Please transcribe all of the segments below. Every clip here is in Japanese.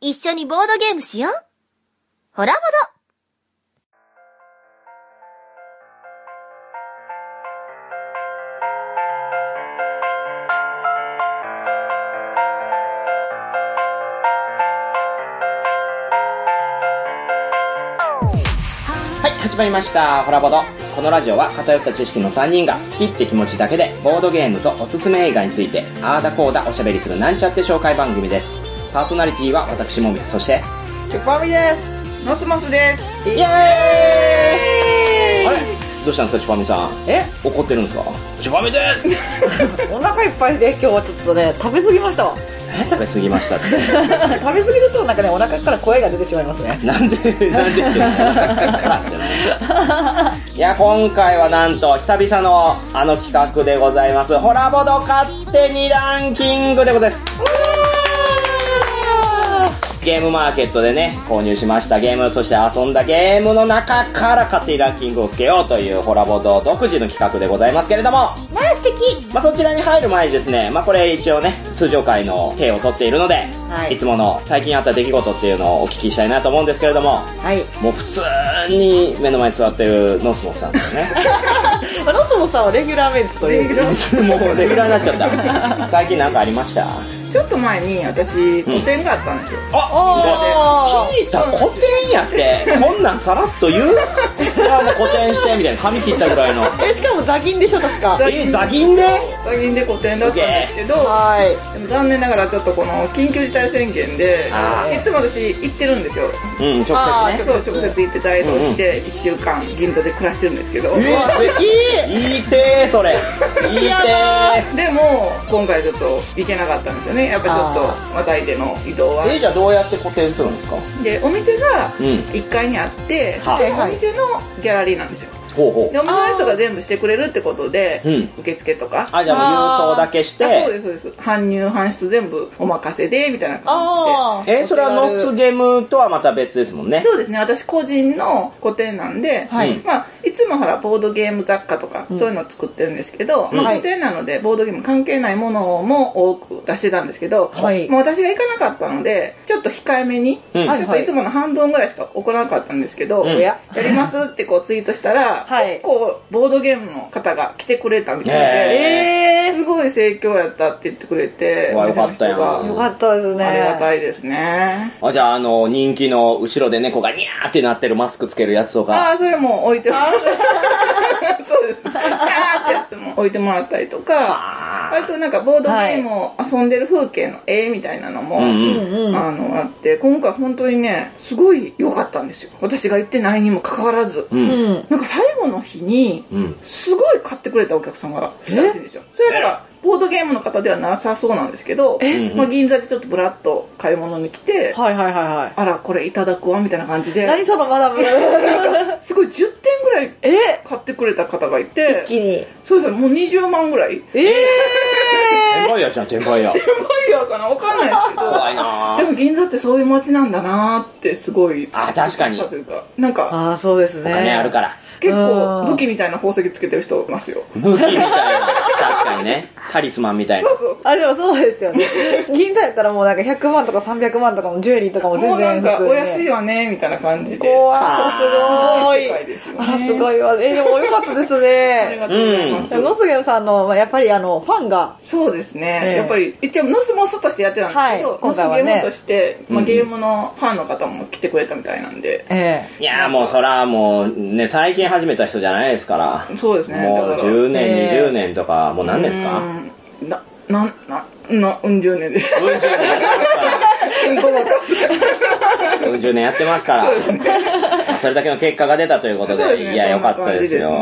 一緒にボードゲームしよう。ホラボド。 はい、始まりました。ホラボド。このラジオは偏った知識の3人が好きって気持ちだけでボードゲームとおすすめ映画についてあーだこーだおしゃべりするなんちゃって紹介番組です。パーソナリティは私もみ、そしてチュパミです。ノスモスです。 イエーイ。あれどうしたんですか、チュパミさん。怒ってるんですか？チュパミですお腹いっぱいで今日はちょっとね、食べ過ぎましたわ。 食べ過ぎましたって食べ過ぎるとなんかね、お腹から声が出てしまいますね。 なんでってお腹からってないいや、今回はなんと久々のあの企画でございます。ホラボド勝手にランキングでございます。ゲームマーケットでね、購入しましたゲーム、そして遊んだゲームの中から勝手にランキングをつけようというホラボド独自の企画でございますけれども、 素敵。 そちらに入る前にですね、これ一応ね、通常回の手を取っているので、いつもの最近あった出来事っていうのをお聞きしたいなと思うんですけれども、もう普通に目の前に座ってるノスモスさんですね。 ノスモスさんはレギュラーメンツという。 もうレギュラーになっちゃった。最近なんかありました？ ちょっと前に私、個展があったんですよ。 聞いた、個展やって、こんなんさらっと言う？いや、もう個展してみたいな、髪切ったぐらいの。 しかもザギンでしょ、確か。 ザギンで？ ザギンで個展だったんですけど、でも残念ながらちょっとこの緊急事態宣言で、いつも私行ってるんですよ。 直接ね。 そう、直接行って在庫して、1週間銀座で暮らしてるんですけど。 いいてー、それ。いいてー。 でも、今回ちょっと行けなかったんですよね。やっぱちょっと、またいでの移動は。 じゃあどうやって個展するんですか？ で、お店が1階にあって、お店のギャラリーなんですよ。で、お店の人が全部してくれるってことで、受付とか。 じゃあもう郵送だけして。 そうです。搬入搬出全部お任せで、みたいな感じで。 それはノスゲムとはまた別ですもんね。 そうですね。私個人の個展なんで、いつもほら、ボードゲーム雑貨とか、そういうのを作ってるんですけど、個展なので、ボードゲーム関係ないものも多く出してたんですけど、もう私が行かなかったので、ちょっと控えめに、ちょっといつもの半分ぐらいしか行わなかったんですけど、やりますってこうツイートしたら、結構ボードゲームの方が来てくれたみたいで、すごい盛況やったって言ってくれて、 よかったよ。 よかったですね。 ありがたいですね。 じゃあ人気の後ろで猫がニャーってなってるマスクつけるやつとか。 それも置いてもらった。そうです。ニャーってやつも置いてもらったりとか、割となんかボードゲームを遊んでる風景の絵みたいなのも、あって、今回本当にね、すごい良かったんですよ。私が行ってないにもかかわらず。なんか最後の日に、すごい買ってくれたお客さんがいたらしいんですよ。それなんか、ボードゲームの方ではなさそうなんですけど、銀座でちょっとブラッと買い物に来て、あら、これいただくわ、みたいな感じで。 何そのマダム。 すごい10点ぐらい買ってくれた方がいて、 一気に。 そうですね、もう20万ぐらい。 転売屋じゃん、転売屋。 転売屋かなわかんないですけど。 怖いなでも銀座ってそういう街なんだなーってすごい。 確かに。 なんか、 そうですね。 お金あるから。 結構武器みたいな宝石つけてる人いますよ。 武器みたいな。確かにね。タリスマンみたいな。 そう。でもそうですよね。銀座やったらもうなんか100万とか300万とかのジュエリーとかも全然普通に。もうなんかお安いわね、みたいな感じで。 怖い。 すごい世界ですよね。 すごいわ。でもよかったですね。 ありがとうございます。 ノスゲムさんの、やっぱりファンが。 そうですね。やっぱり、一応ノスモスとしてやってたんですけど、ノスゲームとして、ゲームのファンの方も来てくれたみたいなんで。 いやもうそらもうね、最近始めた人じゃないですから。 そうですね。 もう10年、20年とか、もう何年ですか 10年です。 10年やってますから。40年やってますから。それだけの結果が出たということで、いや、よかったですよ。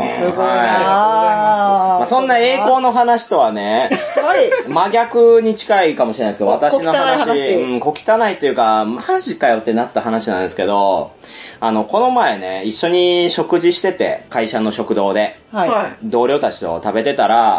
そんな栄光の話とはね、真逆に近いかもしれないですけど、私の話、小汚いというか、マジかよってなった話なんですけど、この前ね、一緒に食事してて、会社の食堂で、同僚たちと食べてたら、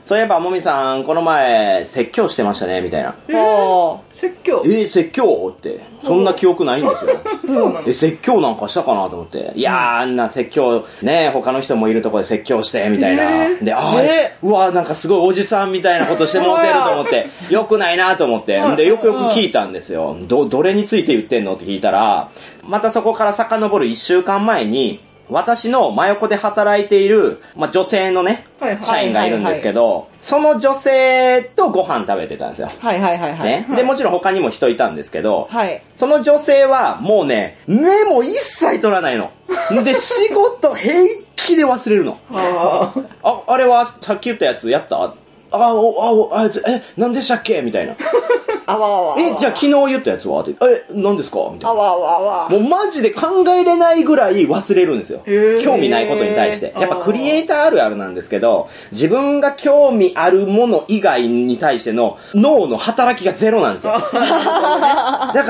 そういえばもみさんこの前説教してましたねみたいな。 説教説教って、そんな記憶ないんですよ。 そうなの？ 説教なんかしたかなと思って。いやー、あんな説教、ね、他の人もいるところで説教して、みたいな。で、うわ、なんかすごいおじさんみたいなことしてもうてると思って、よくないなと思って。で、よくよく聞いたんですよ。どれについて言ってんのって聞いたら、またそこから遡る1週間前に、私の真横で働いている、女性のね、社員がいるんですけど、その女性とご飯食べてたんですよ。ね。で、もちろん他にも人いたんですけど、その女性はもうね、メモ一切取らないの。で、仕事平気で忘れるの。あれはさっき言ったやつやった？何でしたっけみたいな。じゃあ昨日言ったやつは何ですかみたいな。もうマジで考えれないぐらい忘れるんですよ。興味ないことに対して。やっぱクリエイターあるあるなんですけど、自分が興味あるもの以外に対しての脳の働きがゼロなんですよ。だから、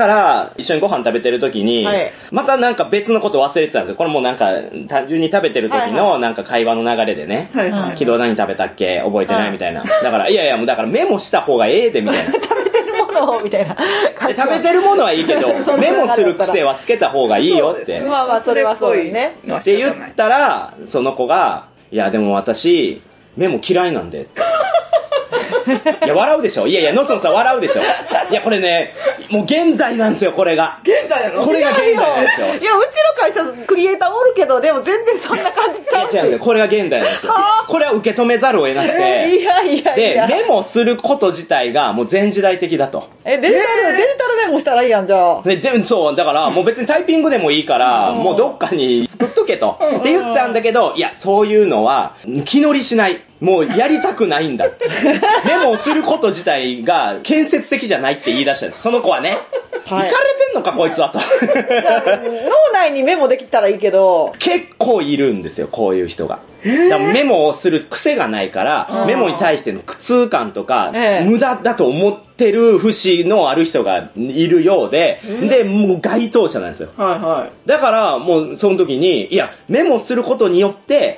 一緒にご飯食べてる時に、またなんか別のこと忘れてたんですよ。これもなんか単純に食べてる時のなんか会話の流れでね、昨日何食べたっけ覚えてないみたいな。だから、いやいやもうだからメモした方がええでみたいな。 みたいな。 食べてるものはいいけど、メモする癖はつけた方がいいよって。 それはそうですね。 って言ったら、その子が、いやでも私、メモ嫌いなんで。いや、笑うでしょ。いや、のそのさん笑うでしょ。いや、これね、もう現代なんですよ、これが。 現代なの？ これが現代なんですよ。 いや、うちの会社、クリエイターおるけど、でも全然そんな感じちゃうし。 違うんですよ。これが現代なんですよ。これは受け止めざるを得なくて。で、メモすること自体がもう前時代的だと。 デジタルメモしたらいいやん、じゃあ。 そう、だからもう別にタイピングでもいいから、もうどっかに作っとけと。って言ったんだけど、いや、そういうのは気乗りしない。もうやりたくないんだって。メモをすること自体が建設的じゃないって言い出したんです。その子はね。行かれてんのかこいつはと。 脳内にメモできたらいいけど。 結構いるんですよ、こういう人が。だからメモをする癖がないから、メモに対しての苦痛感とか、無駄だと思ってる節のある人がいるようで、で、もう該当者なんですよ。だからもうその時に、いや、メモすることによって、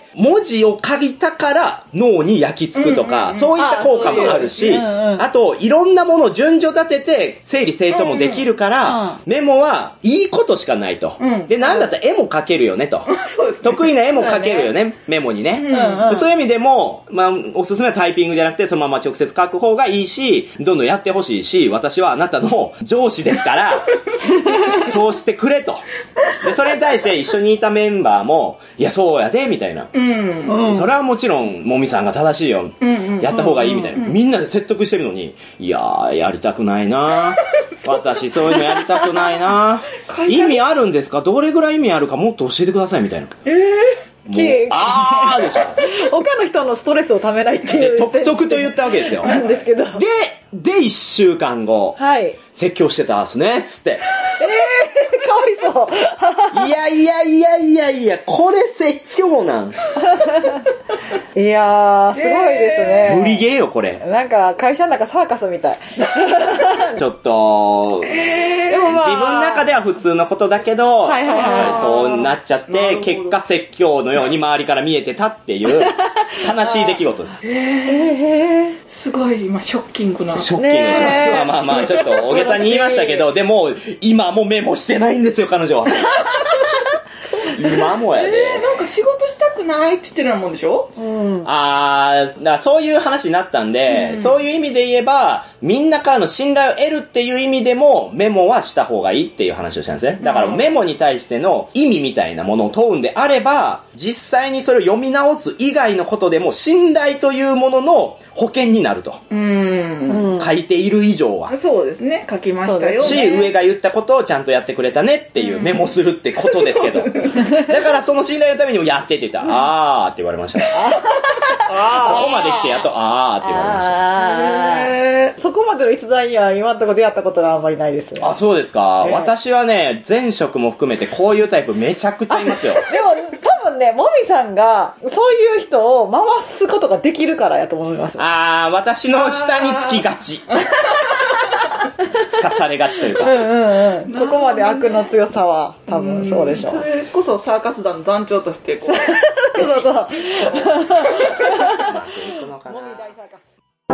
文字を書いたから脳に焼き付くとか、そういった効果もあるし、あと、いろんなものを順序立てて整理整頓もできるから、メモはいいことしかないと。で、なんだったら絵も描けるよねと。得意な絵も描けるよね、メモにね。そういう意味でも、おすすめはタイピングじゃなくて、そのまま直接書く方がいいし、どんどんやってほしいし、私はあなたの上司ですから、そうしてくれと。で、それに対して一緒にいたメンバーも、いや、そうやで、みたいな。それはもちろん、もみさんが正しいよ。やった方がいいみたいな。みんなで説得してるのに、いやー、やりたくないな私そういうのやりたくないな意味あるんですか？どれぐらい意味あるかもっと教えてくださいみたいな。もうあーでしょ。 他の人のストレスをためないっていう。 とくとくと言ったわけですよ。 なんですけど。 で、1週間後、説教してたんすね、つって。 かわいそう。 いや、これ説教なん。 いやー、すごいですね。 無理ゲーよ、これ。 なんか、会社の中サーカスみたい。 ちょっと、でも自分の中では普通のことだけど、そうなっちゃって、結果説教のように周りから見えてたっていう、悲しい出来事です。 すごい、今、ショッキングな。 ショッキングします。まあ、ちょっと大げさに言いましたけど、でも、今もメモしてないんですよ、彼女は。今もやで。 なんか仕事したくないって言ってるようなもんでしょ？ だからそういう話になったんで、そういう意味で言えば、みんなからの信頼を得るっていう意味でも、メモはした方がいいっていう話をしたんですね。だからメモに対しての意味みたいなものを問うんであれば、実際にそれを読み直す以外のことでも、信頼というものの保険になると。書いている以上は。 そうですね。書きましたよ。 上が言ったことをちゃんとやってくれたねっていうメモするってことですけど。だからその信頼のためにもやってって言ったら、って言われました。そこまで来てやっと、って言われました。 そこまでの逸材には今のところ出会ったことがあんまりないですね。 そうですか。私はね、前職も含めてこういうタイプめちゃくちゃいますよ。 でも多分ね、もみさんがそういう人を回すことができるからやと思います。 私の下につきがち。つかされがちというか。 ここまで悪の強さは多分そうでしょう。 それこそサーカス団の団長としてこう。 そう。 かな。 もみ大サーカス。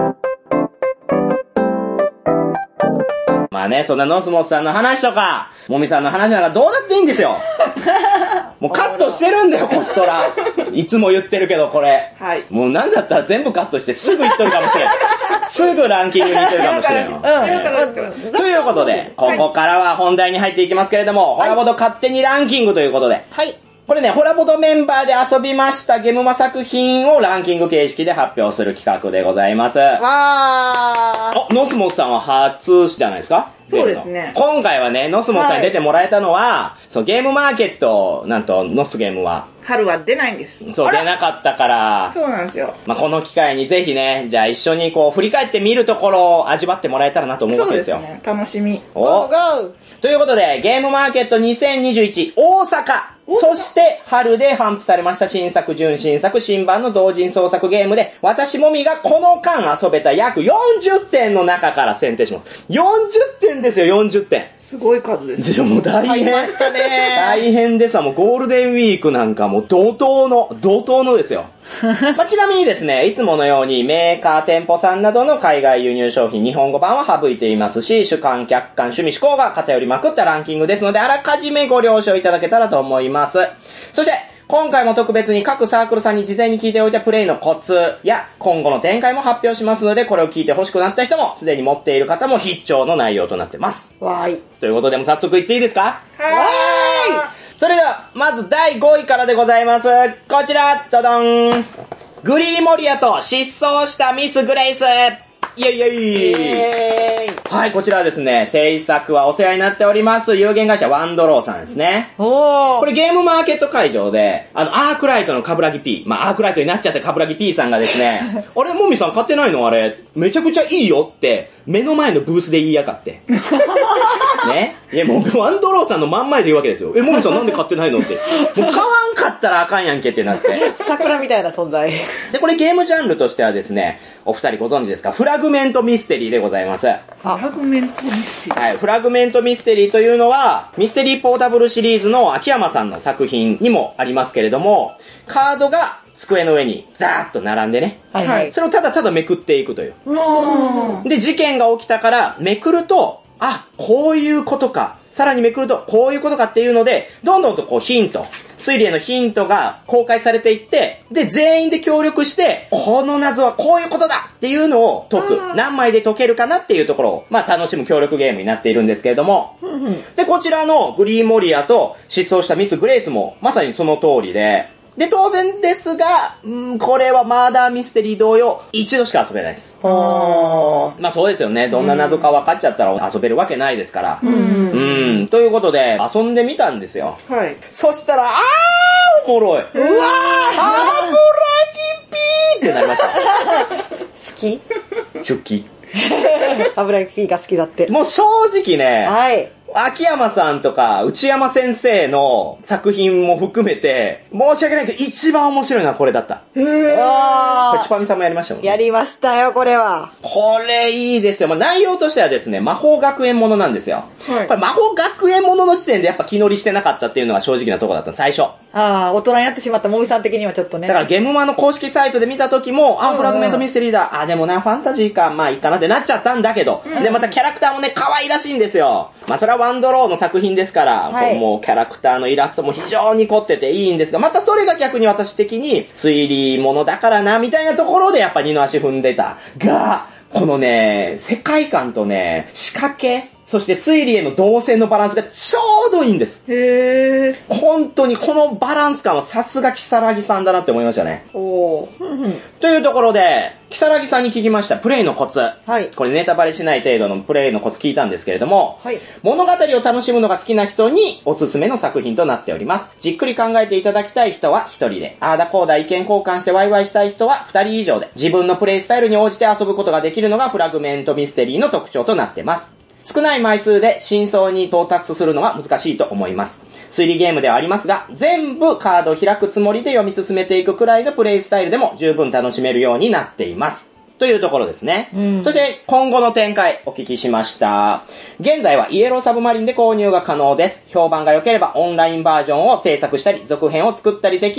まあね、そんなノスモスさんの話とか、もみさんの話なんかどうだっていいんですよ。もうカットしてるんだよ、こっちとら。いつも言ってるけど、これ。 はい。 もうなんだったら全部カットしてすぐ言っとるかもしれん。すぐランキングに行ってるかもしれんよ。ということで、ここからは本題に入っていきますけれども、ホラボド勝手にランキングということで。 はい。 これね、ホラボドメンバーで遊びましたゲームマ作品をランキング形式で発表する企画でございます。 わー。 ノスモスさんは初じゃないですか？ そうですね。 今回はね、ノスモスさんに出てもらえたのは、そう、ゲームマーケット、なんと、ノスゲームは。 春は出ないんです。 そう、出なかったから。 そうなんですよ。 まあ、この機会にぜひね、じゃあ一緒にこう、振り返ってみるところを味わってもらえたらなと思うわけですよ。 そうですね。楽しみ。 おということで、ゲームマーケット2021大阪。そして、春で頒布されました新作、準新作、新版の同人創作ゲームで、私もみがこの間遊べた約40点の中から選定します。40点ですよ、40点。 すごい数です。 もう大変。大変ですわ。もうゴールデンウィークなんかもう怒涛のですよ。まあ、ちなみにですね、いつものようにメーカー、店舗さんなどの海外輸入商品、日本語版は省いていますし、主観、客観、趣味、思考が偏りまくったランキングですので、あらかじめご了承いただけたらと思います。そして、今回も特別に各サークルさんに事前に聞いておいたプレイのコツや今後の展開も発表しますので、これを聞いて欲しくなった人も、すでに持っている方も必聴の内容となってます。 わーい。 ということで、も早速言っていいですか？ はーい。 それでは、まず第5位からでございます。こちら、ドドン。グリーモリアと失踪したミス・グレイス。イェイイェイ。はい、こちらはですね、制作はお世話になっております、有限会社ワンドローさんですね。これゲームマーケット会場で、アークライトのカブラギ P、まあアークライトになっちゃったカブラギ P さんがですね、あれ、もみさん買ってないのあれ、めちゃくちゃいいよって、目の前のブースで言いやがって。ね。いや、もうワンドローさんの真ん前で言うわけですよ。もみさんなんで買ってないのって。もう買わんかったらあかんやんけってなって。 桜みたいな存在。 で、これゲームジャンルとしてはですね、お二人ご存知ですか？フラグメントミステリーでございます。 フラグメントミステリー。 はい、フラグメントミステリーというのは、ミステリーポータブルシリーズの秋山さんの作品にもありますけれども、カードが机の上にザーッと並んでね。 はいはい。 それをただただめくっていくという。で、事件が起きたからめくると、あ、こういうことか。さらにめくると、こういうことかっていうので、どんどんとこうヒント、推理へのヒントが公開されていって、で、全員で協力して、この謎はこういうことだっていうのを解く。何枚で解けるかなっていうところを、まあ楽しむ協力ゲームになっているんですけれども。で、こちらのグリーモリアと失踪したミス・グレイスも、まさにその通りで、で、当然ですが、これはマーダーミステリー同様、一度しか遊べないです。まあそうですよね。どんな謎か分かっちゃったら遊べるわけないですから。ということで、遊んでみたんですよ。 はい。 そしたら、おもろい。うわー、ハブラギピーってなりました。 好き？ チュッキ。 油焼きが好きだって。 もう正直ね、はい。秋山さんとか内山先生の作品も含めて、申し訳ないけど一番面白いのはこれだった。これチュパミさんもやりましたもんね。 やりましたよ、これは。 これいいですよ。まあ、内容としてはですね、魔法学園ものなんですよ。はい、これ魔法学園ものの時点でやっぱ気乗りしてなかったっていうのは正直なところだった、最初。 ああ、大人になってしまったもみさん的にはちょっとね。 だからゲームマの公式サイトで見た時も、フラグメントミステリーだ。でもな、ファンタジーか、まあいいかなってなっちゃったんだけど。で、またキャラクターもね、可愛らしいんですよ。まあそれはワンドローの作品ですから、はい、もうキャラクターのイラストも非常に凝ってていいんですが、またそれが逆に私的に推理ものだからな、みたいなところでやっぱ二の足踏んでた。が、このね、世界観とね、仕掛け、そして推理への動線のバランスがちょうどいいんです。 へー。 本当にこのバランス感はさすがキサラギさんだなって思いましたね。というところで、キサラギさんに聞きましたプレイのコツ。はい。これネタバレしない程度のプレイのコツ聞いたんですけれども、はい。物語を楽しむのが好きな人におすすめの作品となっております。じっくり考えていただきたい人は1人で、あーだこーだ意見交換してワイワイしたい人は2人以上で、自分のプレイスタイルに応じて遊ぶことができるのがフラグメントミステリーの特徴となってます。少ない枚数で真相に到達するのは難しいと思います。推理ゲームではありますが、全部カードを開くつもりで読み進めていくくらいのプレイスタイルでも十分楽しめるようになっています。というところですね。そして今後の展開お聞きしました。現在はイエローサブマリンで購入が可能です。評判が良ければオンラインバージョンを制作したり続編を作ったりできる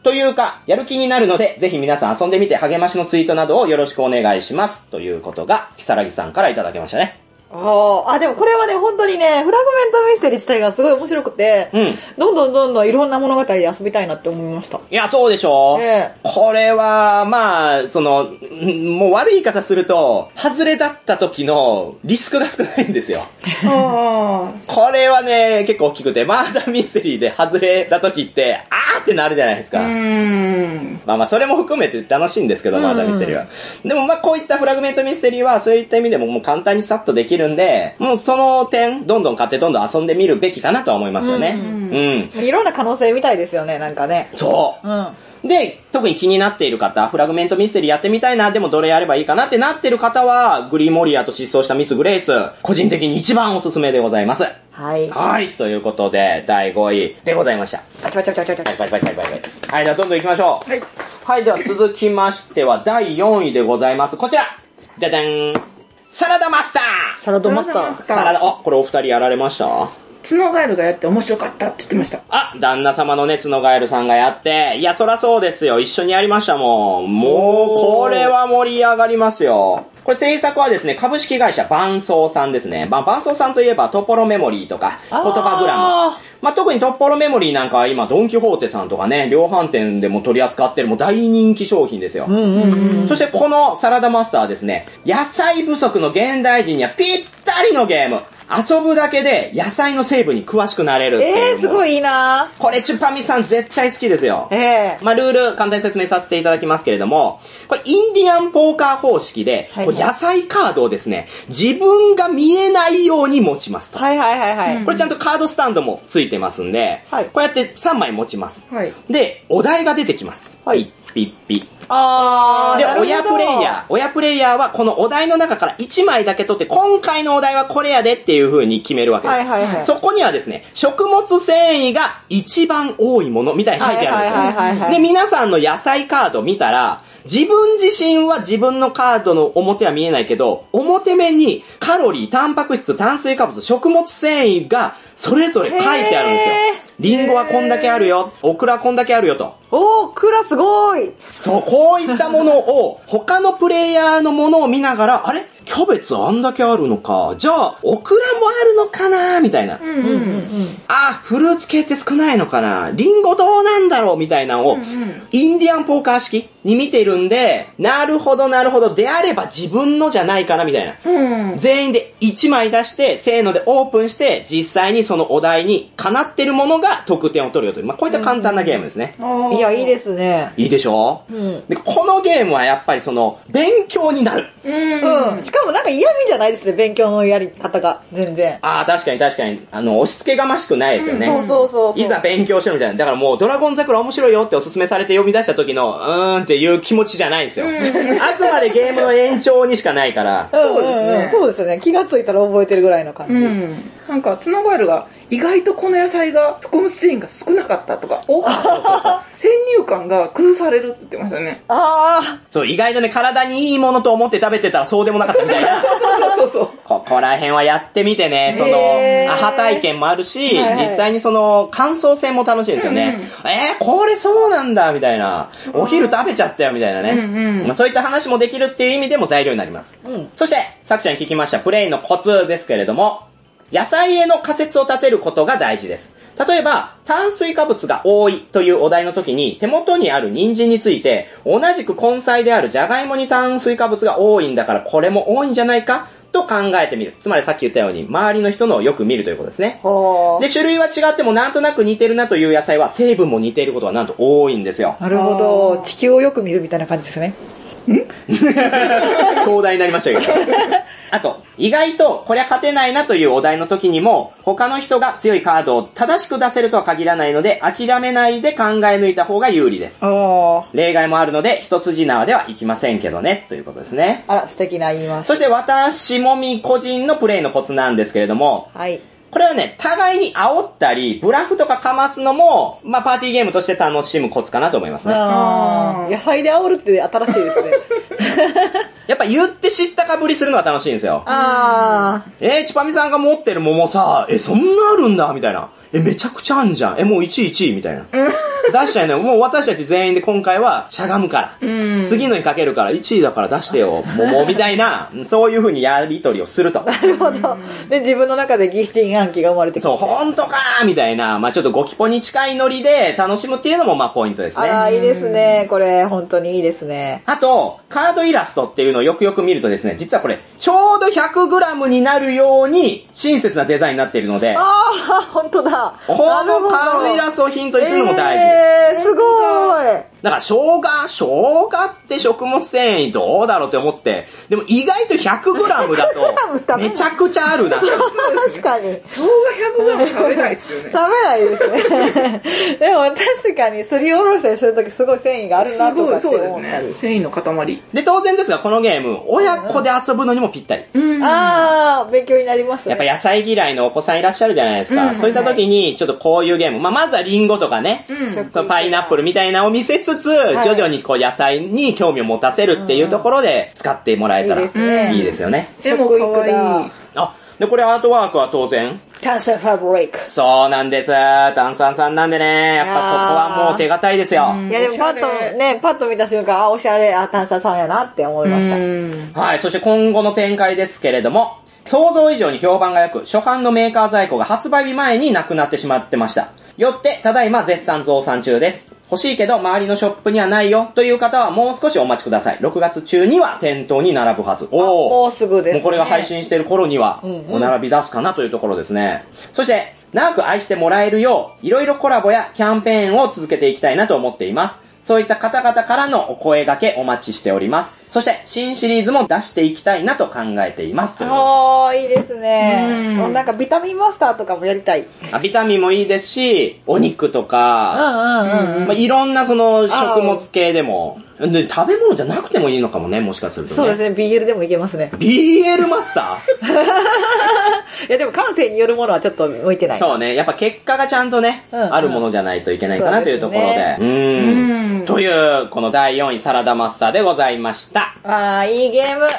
というか、やる気になるので、ぜひ皆さん遊んでみて励ましのツイートなどをよろしくお願いします。ということが、木更木さんからいただきましたね。 でもこれはね、本当にね、フラグメントミステリー自体がすごい面白くて、どんどんいろんな物語で遊びたいなって思いました。 いや、そうでしょ、これは、まあ、もう悪い言い方すると、外れだった時のリスクが少ないんですよ。これはね、結構大きくて、マーダーミステリーで外れた時って、あーってなるじゃないですか。まあそれも含めて楽しいんですけど、マーダーミステリーは。でもまあこういったフラグメントミステリーは、そういった意味でももう簡単にさっとできるんで、もうその点、どんどん買ってどんどん遊んでみるべきかなとは思いますよね。 いろんな可能性みたいですよね、なんかね。 そう。で、特に気になっている方、フラグメントミステリーやってみたいな、でもどれやればいいかなってなってる方は、グリーモリアと失踪したミス・グレイス、個人的に一番おすすめでございます。はい。ということで、第5位でございました。はい、ではどんどん行きましょう。はい、では続きましては、第4位でございます。こちらじゃじゃん、サラダマスター。 サラダマスター。 サラダ、これお二人やられました？ 角ガエルがやって面白かったって言ってました。 旦那様のね、角ガエルさんがやって、いや、そらそうですよ。一緒にやりましたもん。もう、これは盛り上がりますよ。これ制作はですね、株式会社伴奏さんですね。伴奏さんといえばトポロメモリーとか、言葉グラム。特にトポロメモリーなんかは今、ドンキホーテさんとかね、量販店でも取り扱ってるもう大人気商品ですよ。そしてこのサラダマスターはですね、野菜不足の現代人にはぴったりのゲーム。遊ぶだけで野菜の成分に詳しくなれるっていう。 すごいいいなこれチュパミさん絶対好きですよ。ルール簡単に説明させていただきますけれども、これインディアンポーカー方式で、これ野菜カードをですね、自分が見えないように持ちますと。これちゃんとカードスタンドもついてますんで、こうやって3枚持ちます。で、お題が出てきます。ピッピ。で、親プレイヤーはこのお題の中から1枚だけ取って、今回のお題はこれやでっていう風に決めるわけです。そこにはですね、食物繊維が一番多いものみたいに書いてあるんですよ。で、皆さんの野菜カード見たら、自分自身は自分のカードの表は見えないけど、表面にカロリー、タンパク質、炭水化物、食物繊維がそれぞれ書いてあるんですよ。リンゴはこんだけあるよ。オクラこんだけあるよと。 オクラすごい。 そう、こういったものを他のプレイヤーのものを見ながら、あれキャベツあんだけあるのか。じゃあ、オクラもあるのかなみたいな。フルーツ系って少ないのかな。リンゴどうなんだろうみたいなのを、インディアンポーカー式に見てるんで、なるほど。であれば自分のじゃないかなみたいな。全員で1枚出して、せーのでオープンして、実際にそのお題にかなってるものが得点を取るよという。こういった簡単なゲームですね。 いや、いいですね。 いいでしょで、このゲームはやっぱり勉強になる。 しかもなんか嫌味じゃないですね、勉強のやり方が。全然。 確かに。押し付けがましくないですよね。 そう。 いざ勉強しろみたいな。だからもう、ドラゴン桜面白いよっておすすめされて読み出した時の、っていう気持ちじゃないんですよ。あくまでゲームの延長にしかないから。 そうですね。気がついたら覚えてるぐらいの感じ。 なんか、ツナガエルが、意外とこの野菜が、食物繊維が少なかったとか、先入観が崩されるって言ってましたね。 そう、意外とね、体にいいものと思って食べてたらそうでもなかったみたいな。ここら辺はやってみてね、アハ体験もあるし、実際に感想戦も楽しいですよね。これそうなんだ、みたいな。お昼食べちゃったよ、みたいなね。そういった話もできるっていう意味でも材料になります。そして、さくちゃんに聞きましたプレイのコツですけれども、野菜への仮説を立てることが大事です。例えば、炭水化物が多いというお題の時に、手元にある人参について、同じく根菜であるジャガイモに炭水化物が多いんだから、これも多いんじゃないかと考えてみる。つまりさっき言ったように、周りの人のをよく見るということですね。で、種類は違ってもなんとなく似てるなという野菜は、成分も似ていることがなんと多いんですよ。 なるほど。地球をよく見るみたいな感じですね。 壮大になりましたけど。あと、意外とこりゃ勝てないなというお題の時にも、他の人が強いカードを正しく出せるとは限らないので、諦めないで考え抜いた方が有利です。例外もあるので、一筋縄ではいきませんけどね、ということですね。 素敵な言います。 そして私もみ個人のプレイのコツなんですけれども、これはね、互いに煽ったり、ブラフとかかますのも、パーティーゲームとして楽しむコツかなと思いますね。 野菜で煽るって新しいですね。 やっぱ言って知ったかぶりするのが楽しいんですよ。チュパミさんが持ってる桃さ、そんなあるんだみたいな。めちゃくちゃあんじゃん。もう1位みたいな。 出したいね。もう私たち全員で今回はしゃがむから。次のにかけるから1位だから出してよ。もうみたいな、そういう風にやりとりをすると。 なるほど。で、自分の中でギフティング暗記が生まれてくる。 そう、ほんとかーみたいな、まあちょっとゴキポに近いノリで楽しむっていうのもまあポイントですね。 ああ、いいですね。これ、本当にいいですね。 あと、カードイラストっていうのをよくよく見るとですね、実はこれ、ちょうど 100g になるように親切なデザインになっているので、 ああ、本当だ。 このカードイラストをヒントにするのも大事です。 すごい。 だから生姜って食物繊維どうだろうって思って、でも意外と 100g だとめちゃくちゃあるな。 確かに。 生姜 100g 食べないですよね。 食べないですね。でも確かにすりおろしたりするときすごい繊維があるなとかって思ったり。そうですね。 繊維の塊。 で、当然ですがこのゲーム、親子で遊ぶのにもぴったり。 あー、勉強になりますね。 やっぱ野菜嫌いのお子さんいらっしゃるじゃないですか。そういった時にちょっとこういうゲーム、まずはリンゴとかね、そのパイナップルみたいなのを見せつつ、徐々にこう野菜に興味を持たせるっていうところで使ってもらえたらいいですよね。 でもかわいい。 あ、で、これアートワークは当然炭酸ファブリック。 そうなんです。炭酸さんなんでね、やっぱそこはもう手堅いですよ。 いやでもパッと見た瞬間、あ、おしゃれ、あ、炭酸さんやなって思いました。 はい、そして今後の展開ですけれども、想像以上に評判が良く、初版のメーカー在庫が発売日前になくなってしまってました。よって、ただいま絶賛増産中です。欲しいけど周りのショップにはないよという方はもう少しお待ちください。6月中には店頭に並ぶはず。 もうすぐです、ね。 もうこれが配信している頃にはお並び出すかなというところですね。そして長く愛してもらえるよういろいろコラボやキャンペーンを続けていきたいなと思っています。そういった方々からのお声掛けお待ちしております。そして新シリーズも出していきたいなと考えています。 ああ、いいですね。なんかビタミンマスターとかもやりたい。 ビタミンもいいですし、お肉とか、いろんなその食物系でも、で食べ物じゃなくてもいいのかもね、もしかするとね。 そうですね、BL でもいけますね。 BL マスターいやでも感性によるものはちょっと向いてない。 そうね、やっぱ結果がちゃんとね、あるものじゃないといけないかなというところで。という、この第4位サラダマスターでございました。 あー、いいゲーム。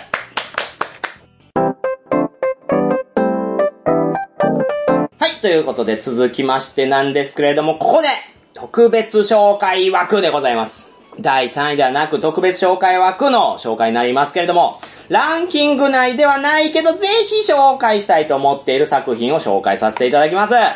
はい、ということで続きましてなんですけれども、ここで特別紹介枠でございます。第3位ではなく特別紹介枠の紹介になりますけれども、ランキング内ではないけどぜひ紹介したいと思っている作品を紹介させていただきます。はい。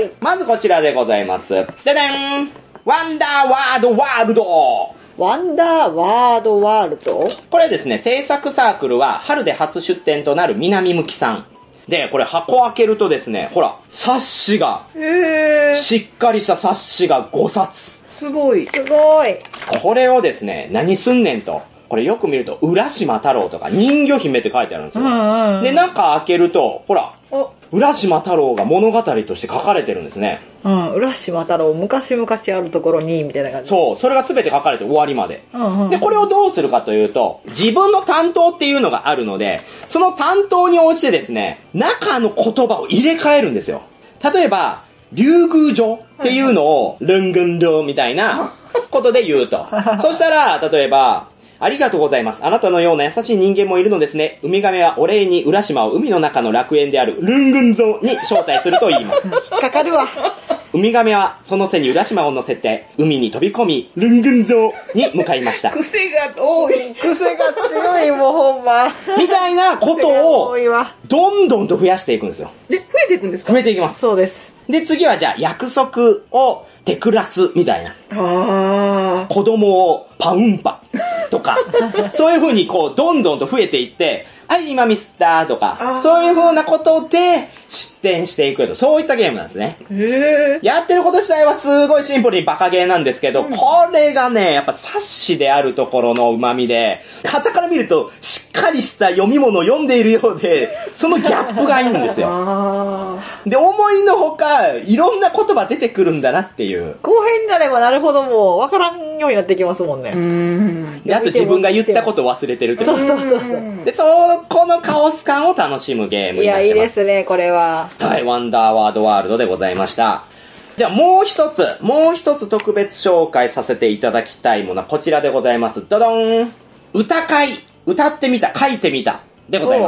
まずこちらでございます。ででん！ワンダーワードワールド！ ワンダーワードワールド？ これですね、制作サークルは春で初出展となる南向きさん。で、これ箱開けるとですね、ほら、冊子が、しっかりした冊子が5冊。 すごい。 すごい。 これをですね、何すんねんと。これよく見ると、浦島太郎とか人魚姫って書いてあるんですよ。で、中開けると、ほら、浦島太郎が物語として書かれてるんですね。 浦島太郎、昔々あるところに、みたいな感じ。 そう、それが全て書かれて終わりまで。で、これをどうするかというと、自分の担当っていうのがあるので、その担当に応じてですね、中の言葉を入れ替えるんですよ。例えば、竜宮城っていうのを、ルングンドみたいなことで言うと。そしたら、例えば、ありがとうございます。あなたのような優しい人間もいるのですね。ウミガメはお礼に浦島を海の中の楽園であるルングンゾに招待すると言います。 引っかかるわ。 ウミガメはその背に浦島を乗せて海に飛び込み、ルングンゾに向かいました。 癖が多い。 癖が強い、もうほんま。 みたいなことを、どんどんと増やしていくんですよ。 で、増えていくんですか？ 増えていきます。 そうです。 で、次はじゃあ約束を手クラスみたいな。子供をパウンパとか、そういう風にこう、どんどんと増えていって、はい、今ミスったとか、そういう風なことで失点していくと、そういったゲームなんですね。やってること自体はすごいシンプルにバカゲーなんですけど、これがね、やっぱ冊子であるところの旨味で、傍から見るとしっかりした読み物を読んでいるようで、そのギャップがいいんですよ。で、思いのほか、いろんな言葉出てくるんだなっていう。 後編になればなるほどもう分からんようになってきますもんね。 で、あと自分が言ったことを忘れてるってこと。で、そこのカオス感を楽しむゲームになってます。 いや、いいですね、これは。 はい、ワンダーワードワールドでございました。ではもう一つ特別紹介させていただきたいものはこちらでございます。ドドン！歌会、歌ってみた、書いてみたでございます。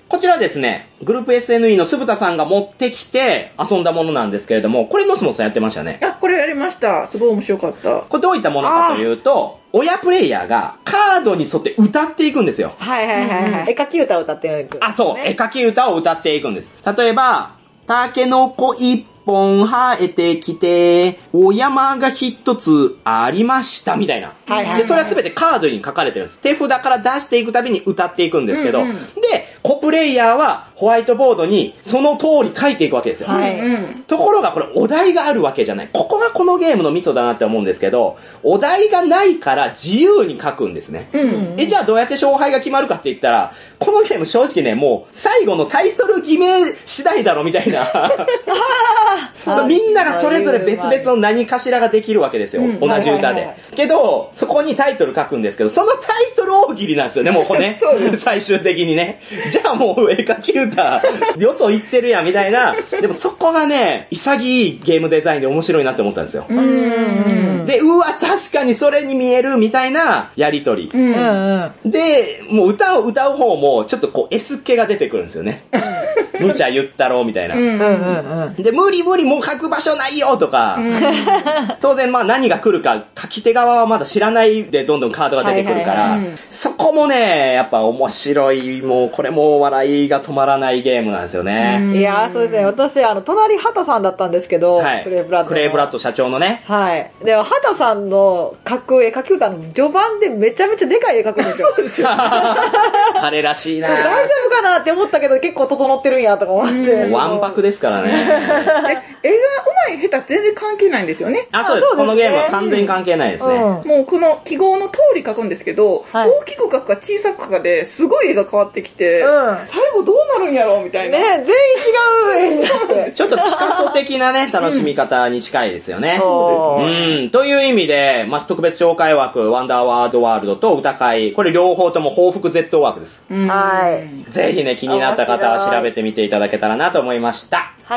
こちらですね、グループ SNE の酢豚さんが持ってきて遊んだものなんですけれども、これノスモさんやってましたね。 あ、これやりました。すごい面白かった。 これどういったものかというと、親プレイヤーがカードに沿って歌っていくんですよ。 はいはいはいはい。絵描き歌を歌っていく、ね。 あ、そう。絵描き歌を歌っていくんです。例えば、タケノコ一本生えてきて、お山が一つありましたみたいな。 はいはいはい、 で、それはすべてカードに書かれてるんです。手札から出していくたびに歌っていくんですけど、で、コプレイヤーはホワイトボードにその通り書いていくわけですよ。 はい、 ところがこれお題があるわけじゃない。ここがこのゲームのミソだなって思うんですけど、お題がないから自由に書くんですね。じゃあどうやって勝敗が決まるかって言ったら、このゲーム正直ね、もう最後のタイトル決め次第だろみたいな。みんながそれぞれ別々の何かしらができるわけですよ。同じ歌で。けど、そこにタイトル書くんですけど、そのタイトル大喜利なんですよね、もうこれね。最終的にね。じゃあもう絵描き歌、よそ言ってるやんみたいな。でもそこがね、潔いゲームデザインで面白いなって思ったんですよ。で、うわ、確かにそれに見えるみたいなやりとり。で、もう歌を歌う方もちょっとこう S 気が出てくるんですよね。無茶言ったろうみたいな。で、無理もう書く場所ないよとか、当然まあ何が来るか書き手側はまだ知らないでどんどんカードが出てくるから、そこもね、やっぱ面白い、もうこれも笑いが止まらないゲームなんですよね。 いやー、そうですね。私、隣、畑さんだったんですけど、 はい、クレイブラッド社長のね。 はい。で、畑さんの描く絵描き歌の序盤でめちゃめちゃでかい絵描くんですよ。そうですよ。 彼らしいな。 大丈夫かなって思ったけど結構整ってるんやとか思って。 わんぱくですからね。 絵が上手い下手全然関係ないんですよね。 あ、そうです。このゲームは完全に関係ないですね。もうこの記号の通り書くんですけど、大きく書くか小さく書くかですごい絵が変わってきて、最後どうなるんやろうみたいな。 ね、全員違う絵になって。 ちょっとピカソ的なね、楽しみ方に近いですよね。 そうですね。という意味で、まあ、特別紹介枠、ワンダーワードワールドと歌会、これ両方とも報復 Z ワークです。 はい。 ぜひね、気になった方は調べてみていただけたらなと思いました。 はい。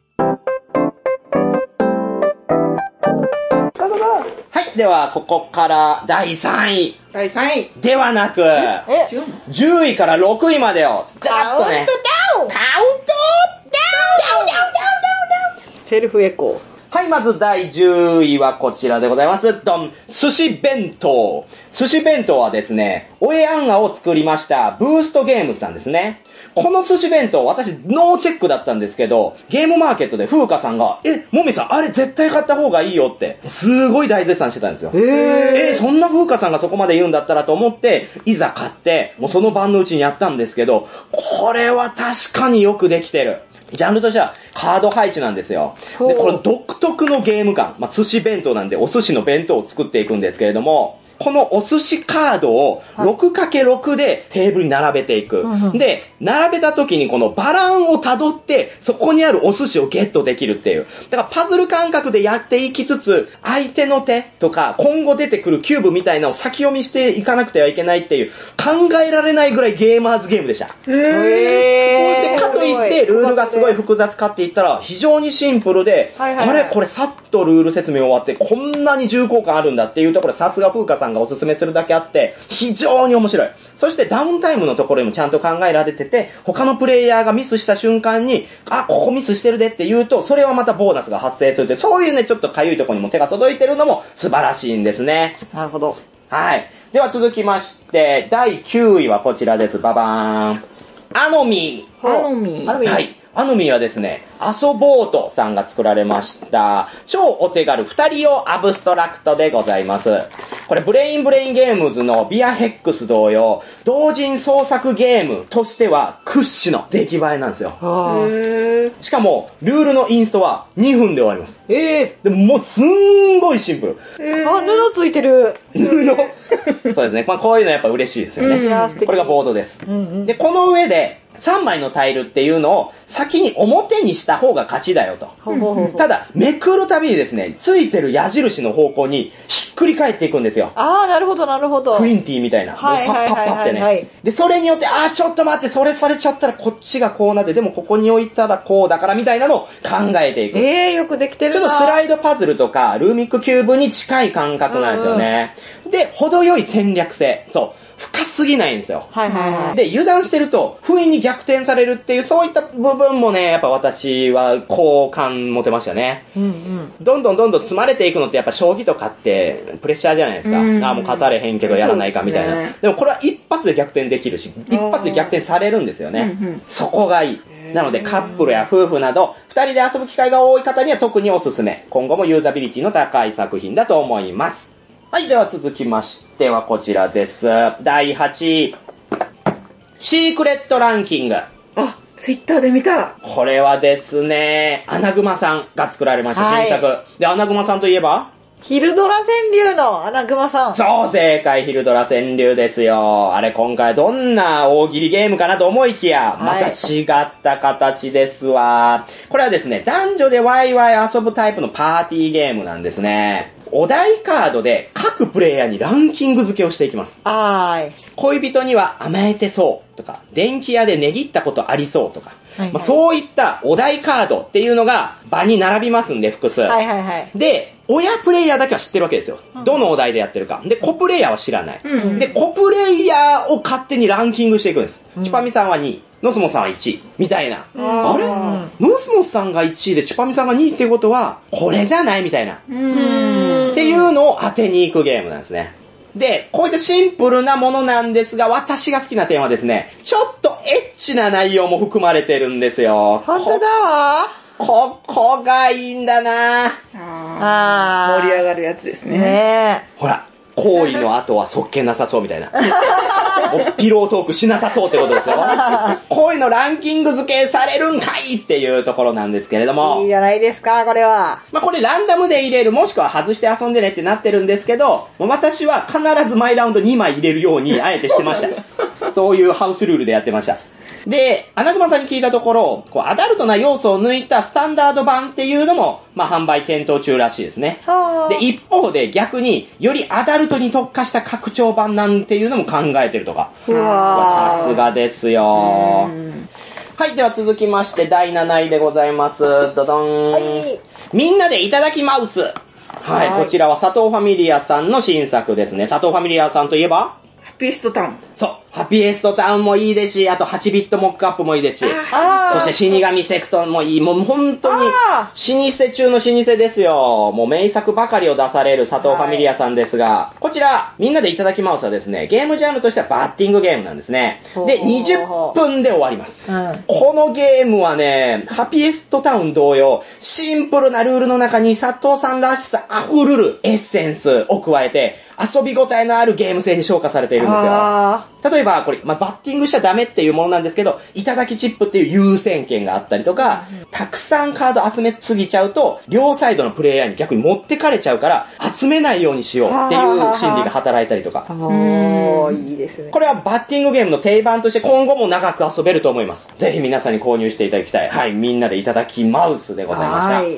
はい。では、ここから第3位。 第3位。 ではなく、10位から6位までを、ざーっとね。カウントダウンセルフエコー。 はい、まず第10位はこちらでございます。ドン、寿司弁当。寿司弁当はですね、オエアンガを作りましたブーストゲームズさんですね。この寿司弁当、私ノーチェックだったんですけど、ゲームマーケットで風花さんが、もみさん、あれ絶対買った方がいいよって、すごい大絶賛してたんですよ。そんな風花さんがそこまで言うんだったらと思って、いざ買って、もうその晩のうちにやったんですけど、これは確かによくできてる。ジャンルとしてはカード配置なんですよ。で、この独特のゲーム感、寿司弁当なんでお寿司の弁当を作っていくんですけれども、このお寿司カードを 6×6 でテーブルに並べていく。で、並べた時にこのバランを辿って、そこにあるお寿司をゲットできるっていう。だからパズル感覚でやっていきつつ、相手の手とか今後出てくるキューブみたいなのを先読みしていかなくてはいけないっていう、考えられないぐらいゲーマーズゲームでした。で、かといってルールがすごい複雑かって言ったら、非常にシンプルで、あれこれさっとルール説明終わって、こんなに重厚感あるんだっていうところ、さすが風花さんがおすすめするだけあって、非常に面白い。そしてダウンタイムのところにもちゃんと考えられてて、他のプレイヤーがミスした瞬間に、ここミスしてるでって言うと、それはまたボーナスが発生するという、そういうね、ちょっとかゆいところにも手が届いてるのも素晴らしいんですね。 なるほど。 はい。では続きまして、第9位はこちらです。ババーン。アノミー。はい。アノミーはですね、遊ぼうとさんが作られました、超お手軽二人用アブストラクトでございます。これブレインゲームズのビアヘックス同様、同人創作ゲームとしては屈指の出来栄えなんですよ。しかも、ルールのインストは2分で終わります。でももうすんごいシンプル。 布ついてる。 そうですね。こういうのやっぱ嬉しいですよね。これがボードです。で、この上で、3枚のタイルっていうのを先に表にした方が勝ちだよと。ただ、めくるたびにですね、ついてる矢印の方向にひっくり返っていくんですよ。 なるほど、なるほど。 クインティーみたいな。パッパッパッってね。で、それによって、ちょっと待って、それされちゃったらこっちがこうなって、でもここに置いたらこうだからみたいなのを考えていく。 よくできてるな。 ちょっとスライドパズルとか、ルーミックキューブに近い感覚なんですよね。で、程よい戦略性。そう。 深すぎないんですよ。 はいはいはい。 で、油断してると、不意に逆転されるっていう、そういった部分もね、やっぱ私は好感持てましたね。どんどん積まれていくのってやっぱ将棋とかってプレッシャーじゃないですか。もう勝たれへんけどやらないかみたいな。でもこれは一発で逆転できるし、一発で逆転されるんですよね。そこがいい。なのでカップルや夫婦など、二人で遊ぶ機会が多い方には特におすすめ。今後もユーザビリティの高い作品だと思います。はい、では続きましてはこちらです。第8位。シークレットランキング。 あ、ツイッターで見た。 これはですね、アナグマさんが作られました新作。で、アナグマさんといえばヒルドラ川柳のアナグマさん。 そう、正解、ヒルドラ川柳ですよ。あれ、今回どんな大喜利ゲームかなと思いきや、また違った形ですわ。これはですね、男女でワイワイ遊ぶタイプのパーティーゲームなんですね。お題カードで各プレイヤーにランキング付けをしていきます。恋人には甘えてそうとか、電気屋で値切ったことありそうとか、そういったお題カードっていうのが場に並びますんで、複数。で、親プレイヤーだけは知ってるわけですよ。どのお題でやってるか。で、子プレイヤーは知らない。で、子プレイヤーを勝手にランキングしていくんです。チュパミさんは2位。ノスモさんは1位。みたいな。あれノスモさんが1位でチュパミさんが2位ってことは、これじゃないみたいな。っていうのを当てに行くゲームなんですね。で、こういったシンプルなものなんですが、私が好きな点はですね、ちょっとエッチな内容も含まれてるんですよ。 本当だわ。 ここがいいんだな盛り上がるやつですね。 ほら、行為の後はそっけなさそうみたいな。ピロートークしなさそうってことですよ。こういうのランキング付けされるんかいっていうところなんですけれども。 いいじゃないですか、これは。 これランダムで入れる、もしくは外して遊んでねってなってるんですけど、私は必ず毎ラウンド2枚入れるようにあえてしてました。そういうハウスルールでやってました。で、アナグマさんに聞いたところ、アダルトな要素を抜いたスタンダード版っていうのも、販売検討中らしいですね。で、一方で逆によりアダルトに特化した拡張版なんていうのも考えてるとか。さすがですよ。はい、では続きまして第7位でございます。ドドン。みんなでいただきマウス。はい、こちらは佐藤ファミリアさんの新作ですね。佐藤ファミリアさんといえばハピエストタウン。 そう。ハピエストタウンもいいですし、あと8ビットモックアップもいいですし、そして死神セクトもいい。もう本当に、老舗中の老舗ですよ。もう名作ばかりを出される佐藤ファミリアさんですが、こちら、みんなでいただきマウスはですね、ゲームジャンルとしてはバッティングゲームなんですね。で、20分で終わります。このゲームはね、ハピエストタウン同様、シンプルなルールの中に佐藤さんらしさ溢るるエッセンスを加えて、遊び応えのあるゲーム性に昇華されているんですよ。例えばこれ、バッティングしちゃダメっていうものなんですけど、いただきチップっていう優先権があったりとか、たくさんカード集めすぎちゃうと、両サイドのプレイヤーに逆に持ってかれちゃうから、集めないようにしようっていう心理が働いたりとか。 いいですね。 これはバッティングゲームの定番として今後も長く遊べると思います。ぜひ皆さんに購入していただきたい。はい、みんなでいただきマウスでございました。はい、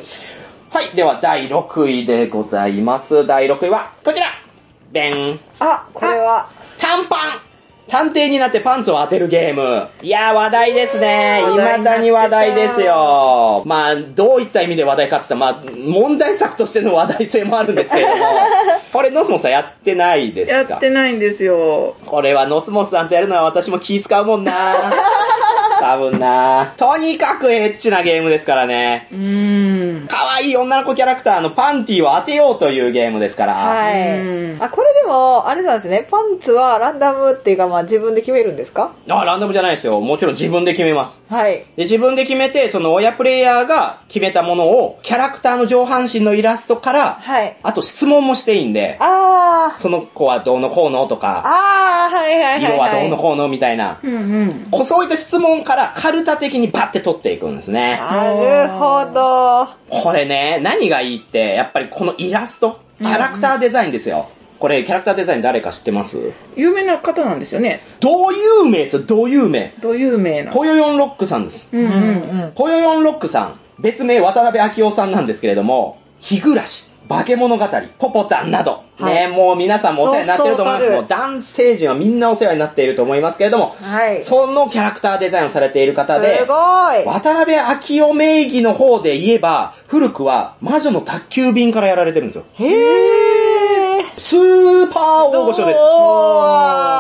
では第6位でございます。第6位は、こちらベン。 これは、 短パン探偵になってパンツを当てるゲーム。いやー、話題ですね。未だに話題ですよ。どういった意味で話題かって言ったら、問題作としての話題性もあるんですけれども。これ、ノスモスさんやってないですか？ やってないんですよ。 これはノスモスさんとやるのは私も気使うもんな。多分な。とにかくエッチなゲームですからね。可愛い女の子キャラクターのパンティを当てようというゲームですから。 これでも、あれなんですね。パンツはランダムっていうか、自分で決めるんですか？ ランダムじゃないですよ。もちろん自分で決めます。 で、 自分で決めて、その親プレイヤーが決めたものを、キャラクターの上半身のイラストから、あと質問もしていいんで、その子はどうのこうのとか、色はどうのこうのみたいな、そういった質問からカルタ的にバッて取っていくんですね。 なるほど。 これね、何がいいって、やっぱりこのイラスト、キャラクターデザインですよ。これ、キャラクターデザイン誰か知ってます？ 有名な方なんですよね。 どう有名ですよ、どう有名。 どう有名な。 ポヨヨンロックさんです。ポヨヨンロックさん、別名渡辺明夫さんなんですけれども、日暮らし、化け物語、ポポタンなど、もう皆さんもお世話になっていると思います。もう男性陣はみんなお世話になっていると思いますけれども、そのキャラクターデザインをされている方で、渡辺明夫名義の方で言えば、古くは魔女の宅急便からやられてるんですよ。スーパー大御所です。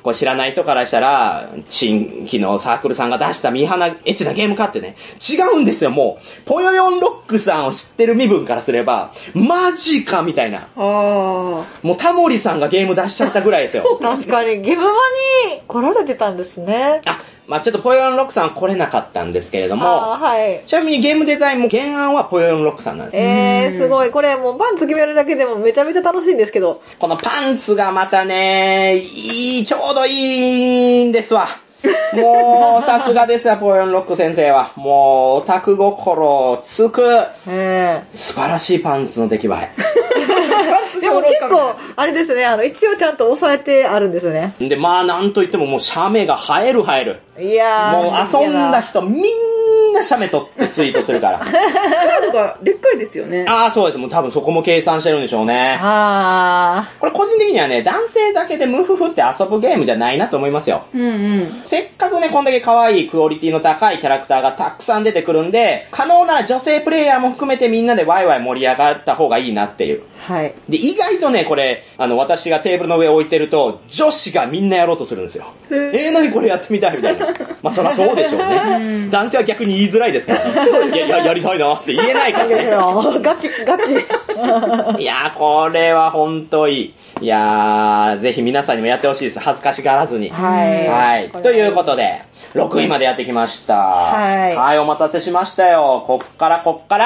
これ知らない人からしたら、新規のサークルさんが出したミーハーなエッチなゲームかってね、違うんですよ、もう。ぽよよんロックさんを知ってる身分からすれば、マジかみたいな。もうタモリさんがゲーム出しちゃったぐらいですよ。 確かに、ゲームマに来られてたんですね。 まあちょっとぽよよんロックさん来れなかったんですけれども、 はい。 ちなみにゲームデザインも原案はぽよよんロックさんなんです。 すごい。これもうパンツ決めるだけでもめちゃめちゃ楽しいんですけど。 このパンツがまたね、ちょうどいいんですわ。もう、さすがですよ、ぽよよんロック先生は。もう、オタク心つく。素晴らしいパンツの出来栄え。 でも結構、あれですね、一応ちゃんと押さえてあるんですね。 で、まあ、なんといってももう、写メが映える。 いやー。 もう、遊んだ人、みんな写メ撮ってツイートするから。 カードがでっかいですよね。 そうです。もう多分そこも計算してるんでしょうね。これ個人的にはね、男性だけでムフフって遊ぶゲームじゃないなと思いますよ。せっかくね、こんだけ可愛いクオリティの高いキャラクターがたくさん出てくるんで、可能なら女性プレイヤーも含めてみんなでワイワイ盛り上がった方がいいなっていう。 はい。 で、意外とね、これ、私がテーブルの上置いてると、女子がみんなやろうとするんですよ。何これやってみたいみたいな。まあ、そらそうでしょうね。男性は逆に言いづらいですからね。やりたいなって言えないからね。 ガチ。 いやー、これは本当いい。いやー、ぜひ皆さんにもやってほしいです。恥ずかしがらずに。はい。ということで、6位までやってきました。はい、お待たせしましたよ。こっから。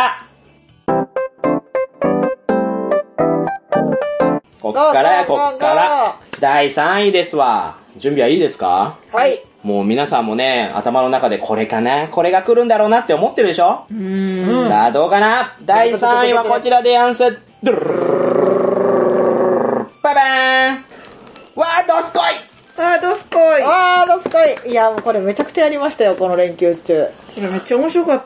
こっから。第3位ですわ。準備はいいですか？ はい。 もう皆さんもね、頭の中でこれかな、これが来るんだろうなって思ってるでしょ？さあ、どうかな？第3位はこちらでやんす。ババーン！どすこい！いや、もうこれめちゃくちゃやりましたよ、この連休中。 めっちゃ面白かった。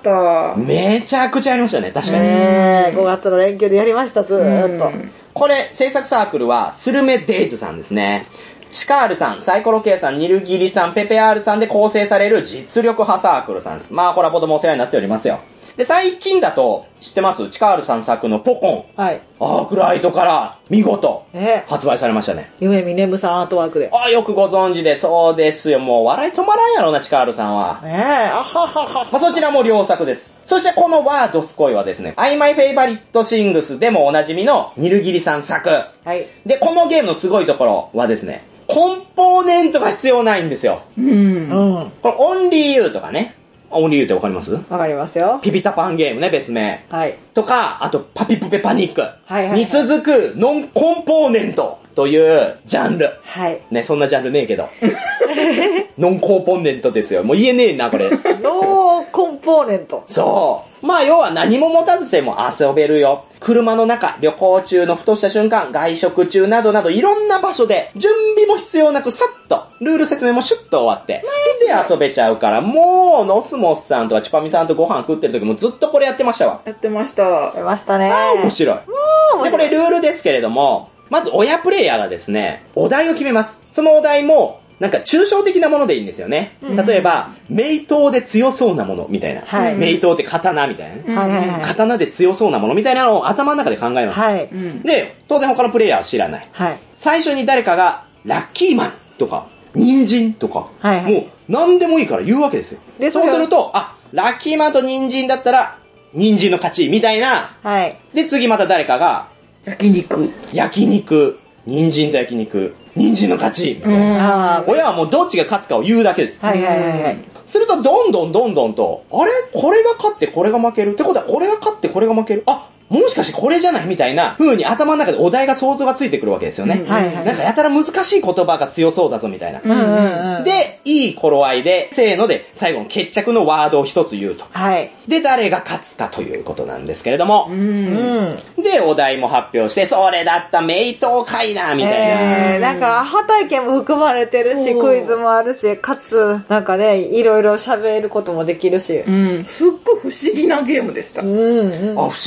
めちゃくちゃやりましたね、確かに。 5月の連休でやりました、ずーっと。 これ、制作サークルは、スルメデイズさんですね。チカールさん、サイコロケイさん、ニルギリさん、ペペアールさんで構成される実力派サークルさんです。まあ、コラボともお世話になっておりますよ。で、最近だと、知ってます？チカールさん作のポコン。 はい。 アークライトから見事、発売されましたね。 夢見ネムさんアートワークで。 よくご存知で、そうですよ。もう笑い止まらんやろな、チカールさんは。まあ、そちらも良作です。そしてこのドスコイはですね、I My Favorite Things でもおなじみのニルギリさん作。 はい。 で、このゲームのすごいところはですね、コンポーネントが必要ないんですよ。これ、Only You とかね。オンリーユーってわかります？ わかりますよ。 ピピタパンゲームね、別名。 はい。 とか、あと、パピプペパニック。 はい。 に続く、ノンコンポーネントというジャンル。 はい。 ね、そんなジャンルねえけど。ノンコンポーネントですよ。もう言えねえな、これ。 ノーコンポーネント。 そう。まあ、要は何も持たずしても遊べるよ。車の中、旅行中のふとした瞬間、外食中などなどいろんな場所で、準備も必要なくさっと、ルール説明もシュッと終わって、で遊べちゃうから、もう、ノスモスさんとかチュパミさんとご飯食ってる時もずっとこれやってましたわ。 やってました。 やってましたね。 面白い。で、これルールですけれども、まず親プレイヤーがですね、お題を決めます。そのお題も、なんか抽象的なものでいいんですよね。例えば、名刀で強そうなものみたいな。はい、名刀って刀みたいな、ね刀で強そうなものみたいなのを頭の中で考えます。はい、で、当然他のプレイヤーは知らない。はい、最初に誰かが、ラッキーマンとか、人参とか、もう何でもいいから言うわけですよ。でそうすると、ラッキーマンと人参だったら、人参の勝ちみたいな。はい、で、次また誰かが、焼肉、人参と焼肉。人参の勝ちみたいな。親はもうどっちが勝つかを言うだけです。するとどんどんと、あれこれが勝ってこれが負けるってことは、これが勝ってこれが負ける。もしかしてこれじゃないみたいな風に頭の中でお題が想像がついてくるわけですよね。なんかやたら難しい言葉が強そうだぞみたいな。で、いい頃合いで、せーので最後の決着のワードを一つ言うと。で、誰が勝つかということなんですけれども。で、お題も発表して、それだった名刀かいなみたいな。 なんか、アハ体験も含まれてるし、クイズもあるし、かつ、なんかね、いろいろ喋ることもできるし。 すっごい不思議なゲームでした。 不思議な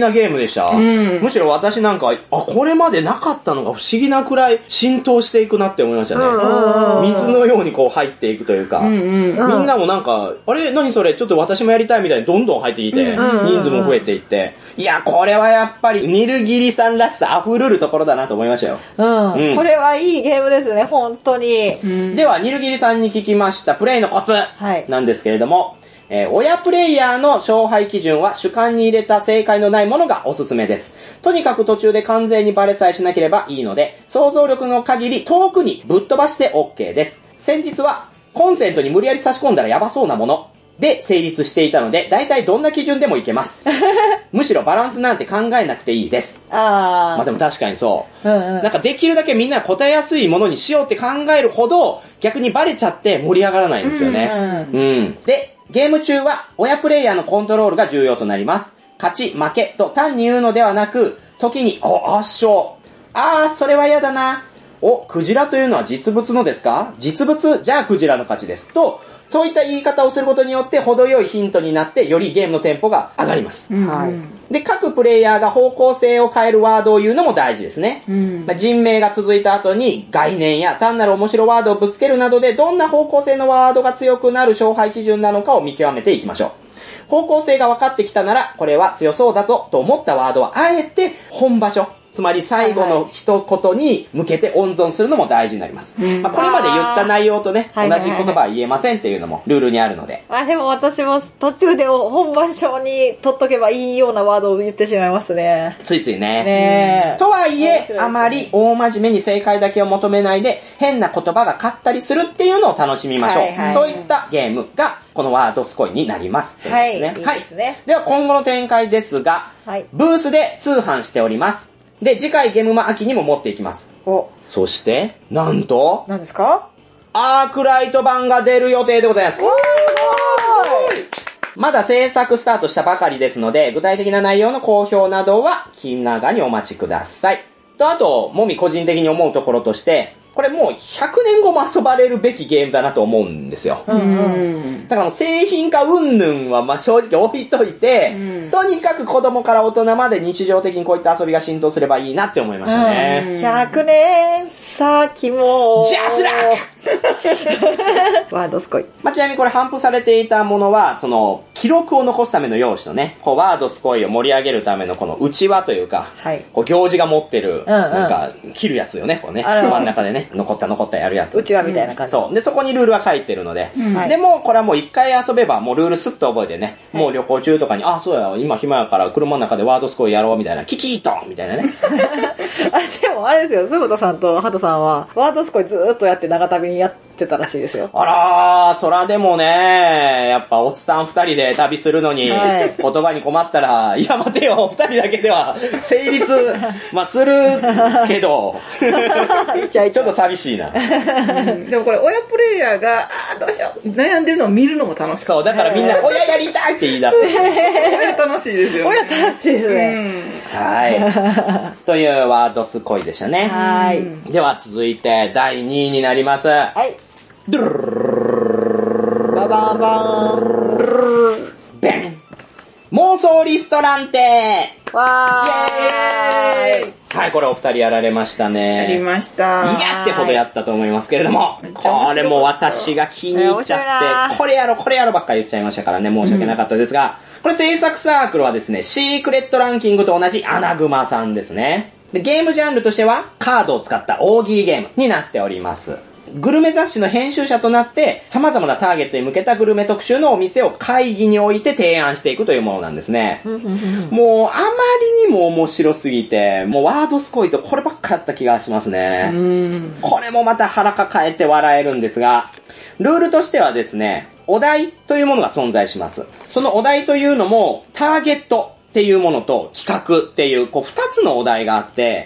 なゲームでした。むしろ私なんか、これまでなかったのが不思議なくらい浸透していくなって思いましたね。水のようにこう入っていくというか、みんなもなんか、あれ何それちょっと私もやりたいみたいにどんどん入ってきて、人数も増えていって、いや、これはやっぱりニルギリさんらしさ溢れるところだなと思いましたよ。 これはいいゲームですね、本当に。 では、ニルギリさんに聞きましたプレイのコツなんですけれども、親プレイヤーの勝敗基準は主観に入れた正解のないものがおすすめです。とにかく途中で完全にバレさえしなければいいので、想像力の限り遠くにぶっ飛ばして OK です。先日はコンセントに無理やり差し込んだらやばそうなもので成立していたので、だいたいどんな基準でもいけます。むしろバランスなんて考えなくていいです。まあでも確かにそう。なんかできるだけみんな答えやすいものにしようって考えるほど、逆にバレちゃって盛り上がらないんですよね。で、ゲーム中は親プレイヤーのコントロールが重要となります。勝ち、負けと単に言うのではなく、時に、圧勝。それは嫌だな。クジラというのは実物のですか？実物、じゃあクジラの勝ちです。と、そういった言い方をすることによって程よいヒントになってよりゲームのテンポが上がります。で、各プレイヤーが方向性を変えるワードを言うのも大事ですね。人名が続いた後に概念や単なる面白ワードをぶつけるなどでどんな方向性のワードが強くなる勝敗基準なのかを見極めていきましょう。方向性が分かってきたならこれは強そうだぞと思ったワードはあえて本場所。つまり最後の一言に向けて温存するのも大事になります。これまで言った内容とね、同じ言葉は言えませんっていうのもルールにあるので。 でも私も途中で本番書に取っとけばいいようなワードを言ってしまいますね。 ついついね。とはいえ、あまり大真面目に正解だけを求めないで、変な言葉が勝ったりするっていうのを楽しみましょう。そういったゲームが、このワードスコイになります。というですね。 いいですね。 では今後の展開ですが、ブースで通販しております。で、次回ゲームマ秋にも持っていきます。そして、なんと、 何ですか？ アークライト版が出る予定でございます。まだ制作スタートしたばかりですので、具体的な内容の公表などは気長にお待ちください。と、あと、もみ個人的に思うところとして、これもう100年後も遊ばれるべきゲームだなと思うんですよ。だから製品化云々はまあ正直置いといて、とにかく子供から大人まで日常的にこういった遊びが浸透すればいいなって思いましたね。 100年先もジャスラックワードスコイ。 ちなみにこれ頒布されていたものは、その、記録を残すための用紙とね、こうワードスコイを盛り上げるためのこの内輪というか、こう行事が持ってる、なんか、切るやつよね、こうね。真ん中でね、残ったやるやつ。 内輪みたいな感じ。 そう。で、そこにルールは書いてるので、でも、これはもう一回遊べば、もうルールスッと覚えてね、もう旅行中とかに、そうや、今暇やから車の中でワードスコイやろうみたいな、キキートンみたいなね。 でもあれですよ、鈴本さんとハトさんは、ワードスコイずーっとやって長旅にやってたらしいですよ。 あらー、そらでもね、やっぱおっさん二人で旅するのに、言葉に困ったら、いや待てよ、二人だけでは成立、するけど、ちょっと寂しいな。 でもこれ親プレイヤーが、どうしよう、悩んでるのを見るのも楽しい。 そう、だからみんな、親やりたいって言い出す。 親楽しいですよね。 親楽しいですね。 はい。というワードスコイでしたね。 はい。 では続いて第2位になります。はい。ドゥルルルルババンバン。 ベン。妄想リストランテわーい。 はい、これお二人やられましたね。 やりました。 いやってほどやったと思いますけれども、これも私が気に入っちゃって、これやろばっかり言っちゃいましたからね、申し訳なかったですが、これ制作サークルはですね、シークレットランキングと同じアナグマさんですね。で、ゲームジャンルとしては、カードを使った大喜利ゲームになっております。グルメ雑誌の編集者となって、様々なターゲットに向けたグルメ特集のお店を会議に置いて提案していくというものなんですね。もう、あまりにも面白すぎて、もうワードスコイとこればっかやった気がしますね。これもまた腹抱えて笑えるんですが、ルールとしてはですね、お題というものが存在します。そのお題というのも、ターゲットっていうものと企画っていう、二つのお題があって、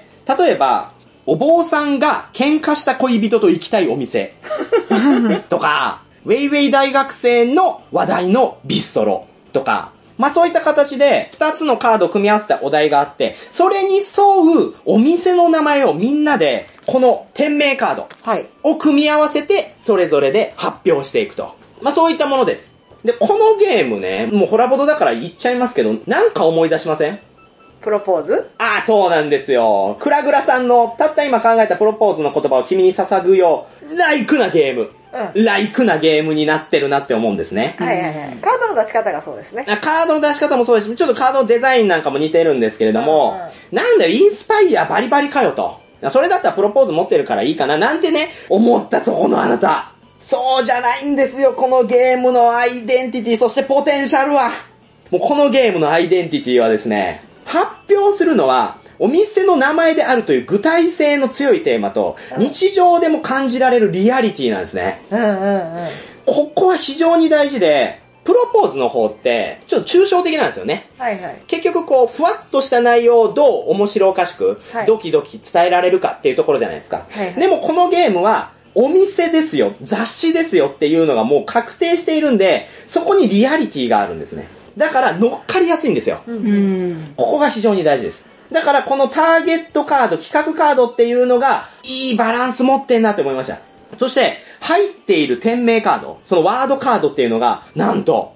例えば、お坊さんが喧嘩した恋人と行きたいお店とか、ウェイウェイ大学生の話題のビストロとか、そういった形で2つのカードを組み合わせたお題があって、それに沿うお店の名前をみんなで、この店名カードを組み合わせて、それぞれで発表していくと。そういったものです。で、このゲームね、もうホラボドだから言っちゃいますけど、なんか思い出しません？ プロポーズ？ そうなんですよ。クラグラさんのたった今考えたプロポーズの言葉を君に捧ぐよう、ライクなゲーム。ライクなゲームになってるなって思うんですね。 はいはいはい。カードの出し方がそうですね。 カードの出し方もそうですし、ちょっとカードのデザインなんかも似てるんですけれども、なんだよ、インスパイアバリバリかよと。それだったらプロポーズ持ってるからいいかな、なんてね、思ったそこのあなた。そうじゃないんですよ、このゲームのアイデンティティ、そしてポテンシャルは。もうこのゲームのアイデンティティはですね、発表するのは、お店の名前であるという具体性の強いテーマと、日常でも感じられるリアリティなんですね。ここは非常に大事で、プロポーズの方って、ちょっと抽象的なんですよね。結局こう、ふわっとした内容をどう面白おかしく、ドキドキ伝えられるかっていうところじゃないですか。でもこのゲームは、お店ですよ、雑誌ですよっていうのがもう確定しているんで、そこにリアリティがあるんですね。だから乗っかりやすいんですよ。ここが非常に大事です。だからこのターゲットカード、企画カードっていうのがいいバランス持ってんなと思いました。そして入っている店名カード、そのワードカードっていうのがなんと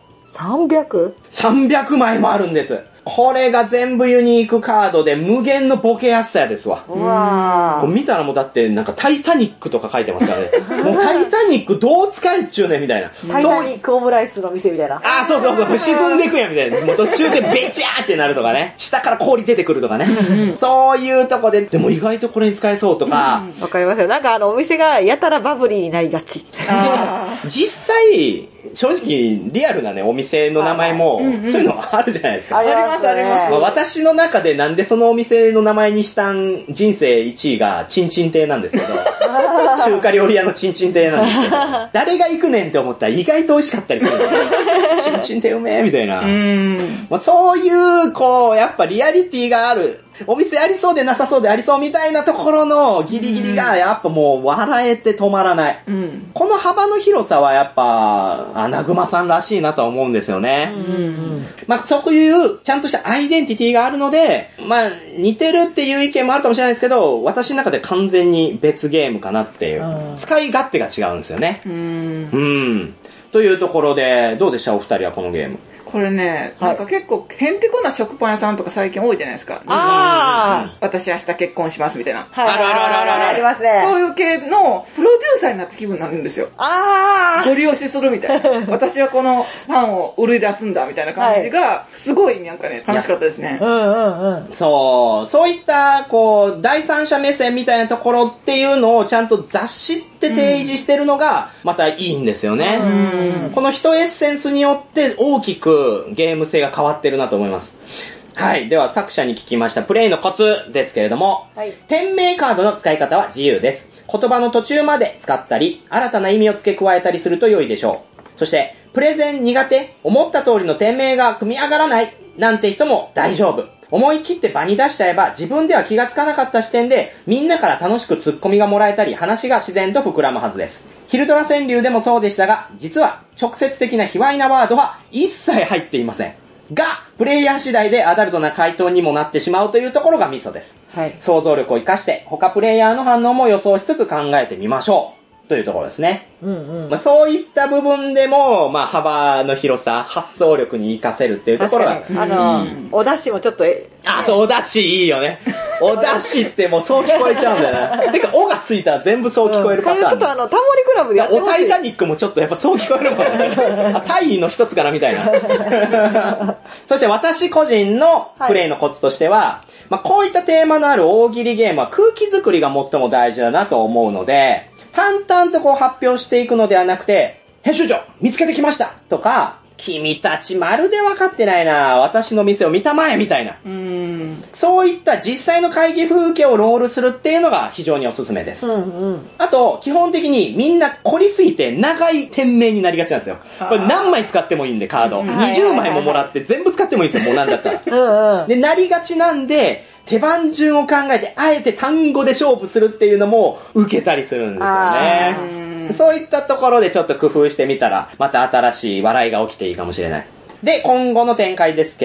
300 枚もあるんです。これが全部ユニークカードで無限のボケやすさですわ。これ見たらもうだってなんかタイタニックとか書いてますからね。もうタイタニックどう使えっちゅうねみたいな。 タイタニックオムライスの店みたいな。 そう。沈んでいくやんみたいな。もう途中でベチャーってなるとかね。下から氷出てくるとかね。そういうとこで、でも意外とこれに使えそうとか。 わかりますよ。なんかお店がやたらバブリーになりがち。 実際、正直リアルなね、お店の名前も、そういうのあるじゃないですか。 あります。 私の中でなんでそのお店の名前にしたん人生1位がチンチン亭なんですけど、中華料理屋のチンチン亭なんですけど、誰が行くねんって思ったら意外と美味しかったりするんですよ。チンチン亭うめえみたいな。そういう、こう、やっぱリアリティがある。お店ありそうでなさそうでありそうみたいなところのギリギリがやっぱもう笑えて止まらない。この幅の広さはやっぱ、アナグマさんらしいなとは思うんですよね。そういうちゃんとしたアイデンティティがあるので、似てるっていう意見もあるかもしれないですけど、私の中で完全に別ゲームかなっていう。使い勝手が違うんですよね。というところで、どうでしたお二人はこのゲーム。 これね、なんか結構へんてこな食パン屋さんとか最近多いじゃないですか。私明日結婚しますみたいな。 ありますね。 そういう系のプロデューサーになった気分になるんですよ。ご利用しするみたいな。私はこのパンを売り出すんだみたいな感じが、すごいなんかね、楽しかったですね。 そういった、こう、第三者目線みたいなところっていうのをちゃんと雑誌って提示してるのが、またいいんですよね。この一エッセンスによって大きくゲーム性が変わってるなと思います。はい。では作者に聞きましたプレイのコツですけれども、店名カードの使い方は自由です。言葉の途中まで使ったり、新たな意味を付け加えたりすると良いでしょう。そして、プレゼン苦手、思った通りの店名が組み上がらない、なんて人も大丈夫。思い切って場に出しちゃえば自分では気がつかなかった視点でみんなから楽しくツッコミがもらえたり話が自然と膨らむはずです。ヒルドラ川柳でもそうでしたが、実は直接的な卑猥なワードは一切入っていません。が、プレイヤー次第でアダルトな回答にもなってしまうというところがミソです。想像力を生かして他プレイヤーの反応も予想しつつ考えてみましょう。というところですね。そういった部分でも、幅の広さ、発想力に活かせるっていうところが。 お出汁もちょっと、 そう、お出汁いいよね。お出汁ってもうそう聞こえちゃうんだよね。てか、おがついたら全部そう聞こえるパターン。 ちょっとタモリクラブでやっておタイタニックもちょっとやっぱそう聞こえるもんね。タイの一つかなみたいな。そして私個人のプレイのコツとしては、こういったテーマのある大喜利ゲームは空気作りが最も大事だなと思うので、淡々とこう発表していくのではなくて、編集長見つけてきましたとか、君たちまるで分かってないな、私の店を見たまえみたいな。そういった実際の会議風景をロールするっていうのが非常におすすめです。あと、基本的にみんな凝りすぎて長い店名になりがちなんですよ。これ何枚使ってもいいんで、カード。20枚ももらって全部使ってもいいんですよ、もうなんだったら。で、なりがちなんで、手番順を考えて、あえて単語で勝負するっていうのも受けたりするんですよね。そういったところでちょっと工夫してみたら、また新しい笑いが起きていいかもしれない。で、今後の展開ですけれども、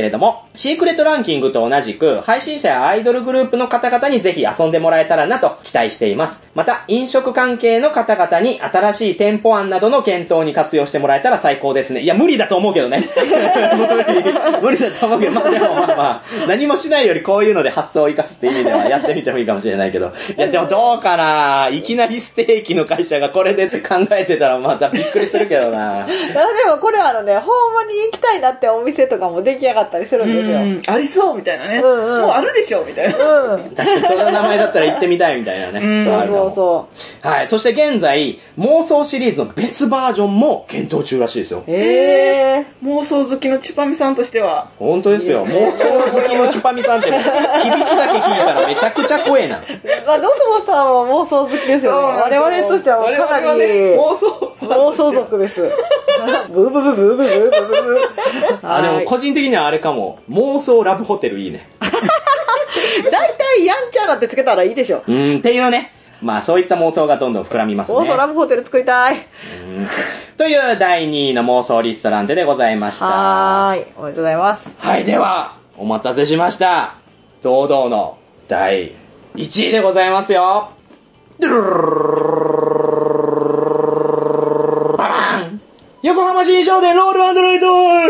シークレットランキングと同じく、配信者やアイドルグループの方々にぜひ遊んでもらえたらなと期待しています。また、飲食関係の方々に新しい店舗案などの検討に活用してもらえたら最高ですね。いや、無理だと思うけどね。無理だと思うけど、まあでもまあ、何もしないよりこういうので発想を生かすっていう意味ではやってみてもいいかもしれないけど。いや、でもどうかな、いきなりステーキの会社がこれで考えてたらまたびっくりするけどな。 でもこれはほんまに行きたいなってお店とかも出来上がったりするんですよ。 ありそうみたいなね。もうあるでしょみたいな。 確かにその名前だったら行ってみたいみたいなね。そう。はい。そして現在、妄想シリーズの別バージョンも検討中らしいですよ。 妄想好きのチュパミさんとしては。 本当ですよ。妄想好きのチュパミさんって響きだけ聞いたらめちゃくちゃ怖えな。 まあ、ドスモさんは妄想好きですよね。我々としてはかなり妄想族です。ブーブブブーブブーブブブー。でも個人的にはあれかも。妄想ラブホテルいいね。 だいたいやんちゃなってつけたらいいでしょ。 っていうね。まあそういった妄想がどんどん膨らみますね。 妄想ラブホテル作りたい。 という第2位の妄想リストランテでございました。 はい。おめでとうございます。 はい、では、お待たせしました。堂々の第1位でございますよ。ババーン！横浜新商店ロール&ライト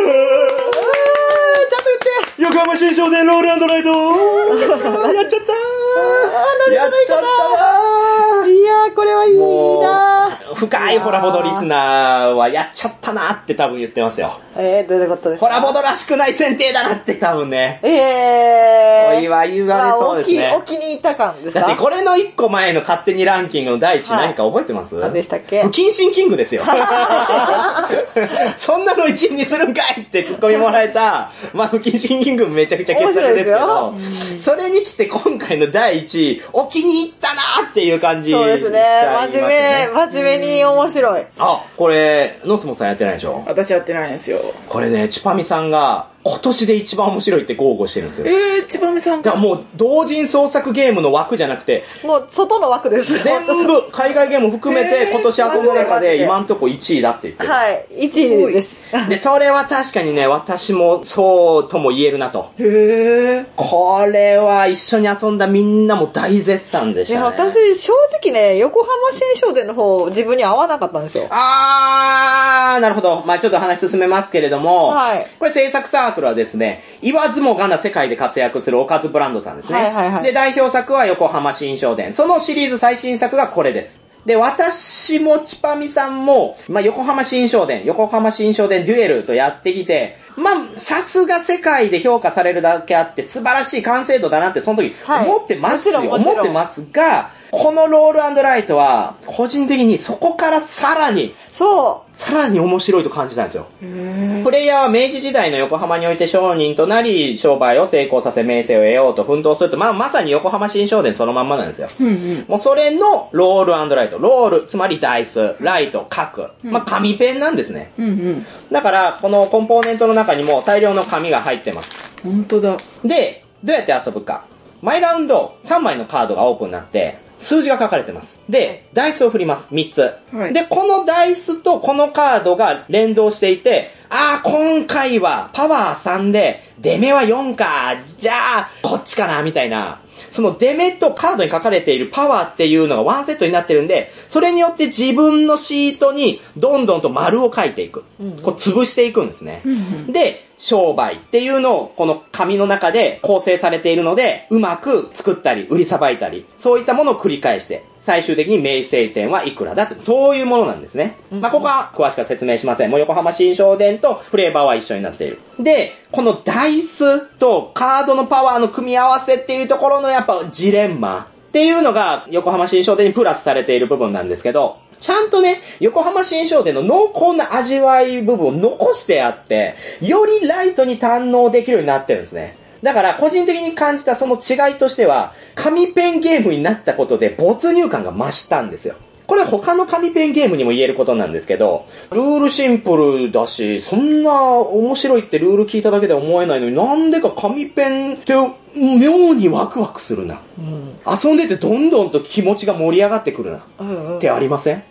横浜新商店ロール&ライトやっちゃったーやっちゃったなーいやー、これはいいなー。 深いホラボドリスナーはやっちゃったなって多分言ってますよ。 どういうことですか？ ホラボドらしくない選定だなって多分ね。 おいは言われそうですね。 お気に入った感ですか？ だってこれの1個前の勝手にランキングの第1位何か覚えてます？ 何でしたっけ？ 不謹慎キングですよ。そんなの1位にするんかいってツッコミもらえた、まあ不謹慎キングめちゃくちゃ傑作ですけど、それに来て今回の第1位、お気に入ったなーっていう感じしちゃいますよね。 そうですね。真面目に面白い。 これ、ノスモさんやってないでしょ？ 私やってないんですよ。 これね、チュパミさんが今年で一番面白いって豪語してるんですよ。 チュパミさんだからもう同人創作ゲームの枠じゃなくて、 もう外の枠です。 全部海外ゲーム含めて今年遊んだ中で今んとこ1位だって言ってる。 はい、1位です。 で、それは確かにね、私もそうとも言えるなと。これは一緒に遊んだみんなも大絶賛でしたね。 私、正直ね、横浜新商店の方、自分に合わなかったんですよ。 なるほど。まあちょっと話進めますけれども、はい、これ制作サークルはですね、言わずもがな世界で活躍するおかずブランドさんですね。で、代表作は横浜新商店。そのシリーズ最新作がこれです。で、私もチパミさんも、まあ、横浜新商店デュエルとやってきて、まあ、さすが世界で評価されるだけあって素晴らしい完成度だなってその時思ってますよ。思ってますが、このロール&ライトは、個人的にそこからさらに面白いと感じたんですよ。プレイヤーは明治時代の横浜において商人となり、商売を成功させ名声を得ようと奮闘すると、まあまさに横浜新商店そのまんまなんですよ。もうそれのロール&ライト。ロール、つまりダイス、ライト、書く。まあ紙ペンなんですね。だから、このコンポーネントの中にも大量の紙が入ってます。 本当だ。 で、どうやって遊ぶか。毎ラウンド3枚のカードがオープンになって、数字が書かれてます。で、ダイスを振ります。3つ。で、このダイスとこのカードが連動していて、今回はパワー3で、出目は4か。じゃあ、こっちかな、みたいな。その出目とカードに書かれているパワーっていうのがワンセットになってるんで、それによって自分のシートにどんどんと丸を書いていく。こう潰していくんですね。で、商売っていうのをこの紙の中で構成されているので、うまく作ったり、売りさばいたり、そういったものを繰り返して、最終的に名声点はいくらだって、そういうものなんですね。まあ、ここは詳しくは説明しません。もう横浜新商店とフレーバーは一緒になっている。で、このダイスとカードのパワーの組み合わせっていうところのやっぱジレンマっていうのが横浜新商店にプラスされている部分なんですけど、ちゃんとね、横浜新商店の濃厚な味わい部分を残してあって、よりライトに堪能できるようになってるんですね。だから個人的に感じたその違いとしては、紙ペンゲームになったことで没入感が増したんですよ。これ他の紙ペンゲームにも言えることなんですけど、ルールシンプルだし、そんな面白いってルール聞いただけでは思えないのに、なんでか紙ペンって妙にワクワクするな。遊んでてどんどんと気持ちが盛り上がってくるな。ってありません？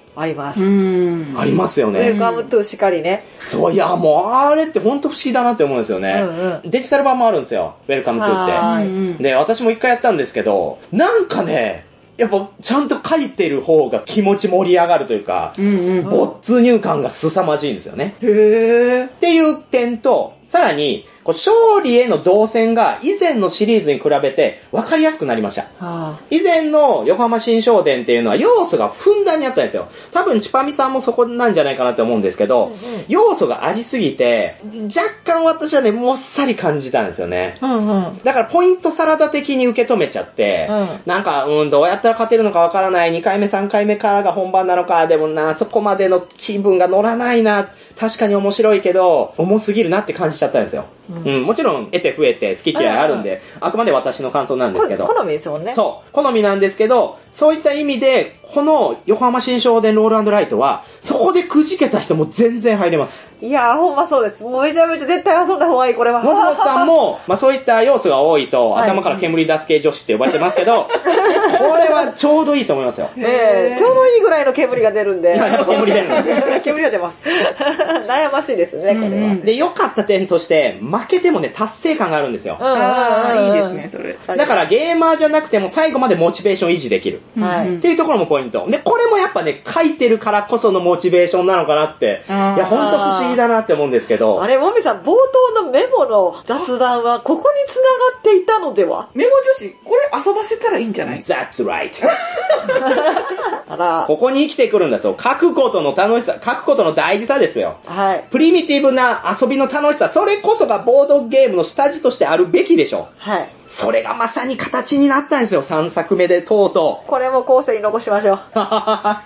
あります。 ありますよね。 ウェルカムトゥしかりね。 そう、いや、もう、あれって本当不思議だなって思うんですよね。デジタル版もあるんですよ。ウェルカムトゥって。で、私も一回やったんですけど、なんかね、やっぱ、ちゃんと書いてる方が気持ち盛り上がるというか、没入感が凄まじいんですよね。っていう点と、さらに、勝利への動線が以前のシリーズに比べて分かりやすくなりました。以前の横浜新商店っていうのは要素がふんだんにあったんですよ。多分チパミさんもそこなんじゃないかなって思うんですけど、要素がありすぎて、若干私はね、もっさり感じたんですよね。だからポイントサラダ的に受け止めちゃって、なんか、どうやったら勝てるのか分からない。2回目3回目からが本番なのか、でもな、そこまでの気分が乗らないな。確かに面白いけど、重すぎるなって感じちゃったんですよ。もちろん得て増えて好き嫌いあるんで、あくまで私の感想なんですけど。 好みですもんね。 そう。好みなんですけど、そういった意味で、この横浜新商店ロール&ライトは、そこでくじけた人も全然入れます。 いやー、ほんまそうです。もうめちゃめちゃ絶対遊んだ方がいい、これは。 野本さんも、そういった要素が多いと、頭から煙出す系女子って呼ばれてますけど、これはちょうどいいと思いますよ。 ちょうどいいぐらいの煙が出るんで。 煙出るの煙が出ます。悩ましいですね、これは。 で、良かった点として、負けてもね、達成感があるんですよ。 いいですね、それ。 だからゲーマーじゃなくても最後までモチベーション維持できる。っていうところもポイント。で、これもやっぱね、書いてるからこそのモチベーションなのかなって。いや、ほんと不思議だなって思うんですけど。 あれ、もみさん、冒頭のメモの雑談は、ここに繋がっていたのでは？ メモ女子、これ遊ばせたらいいんじゃない？ That's right. あら。 ここに生きてくるんだそう。書くことの楽しさ、書くことの大事さですよ。 はい。 プリミティブな遊びの楽しさ、それこそがボードゲームの下地としてあるべきでしょ。 はい。 それがまさに形になったんですよ、3作目でとうとう。 これも後世に残しましょう。はい。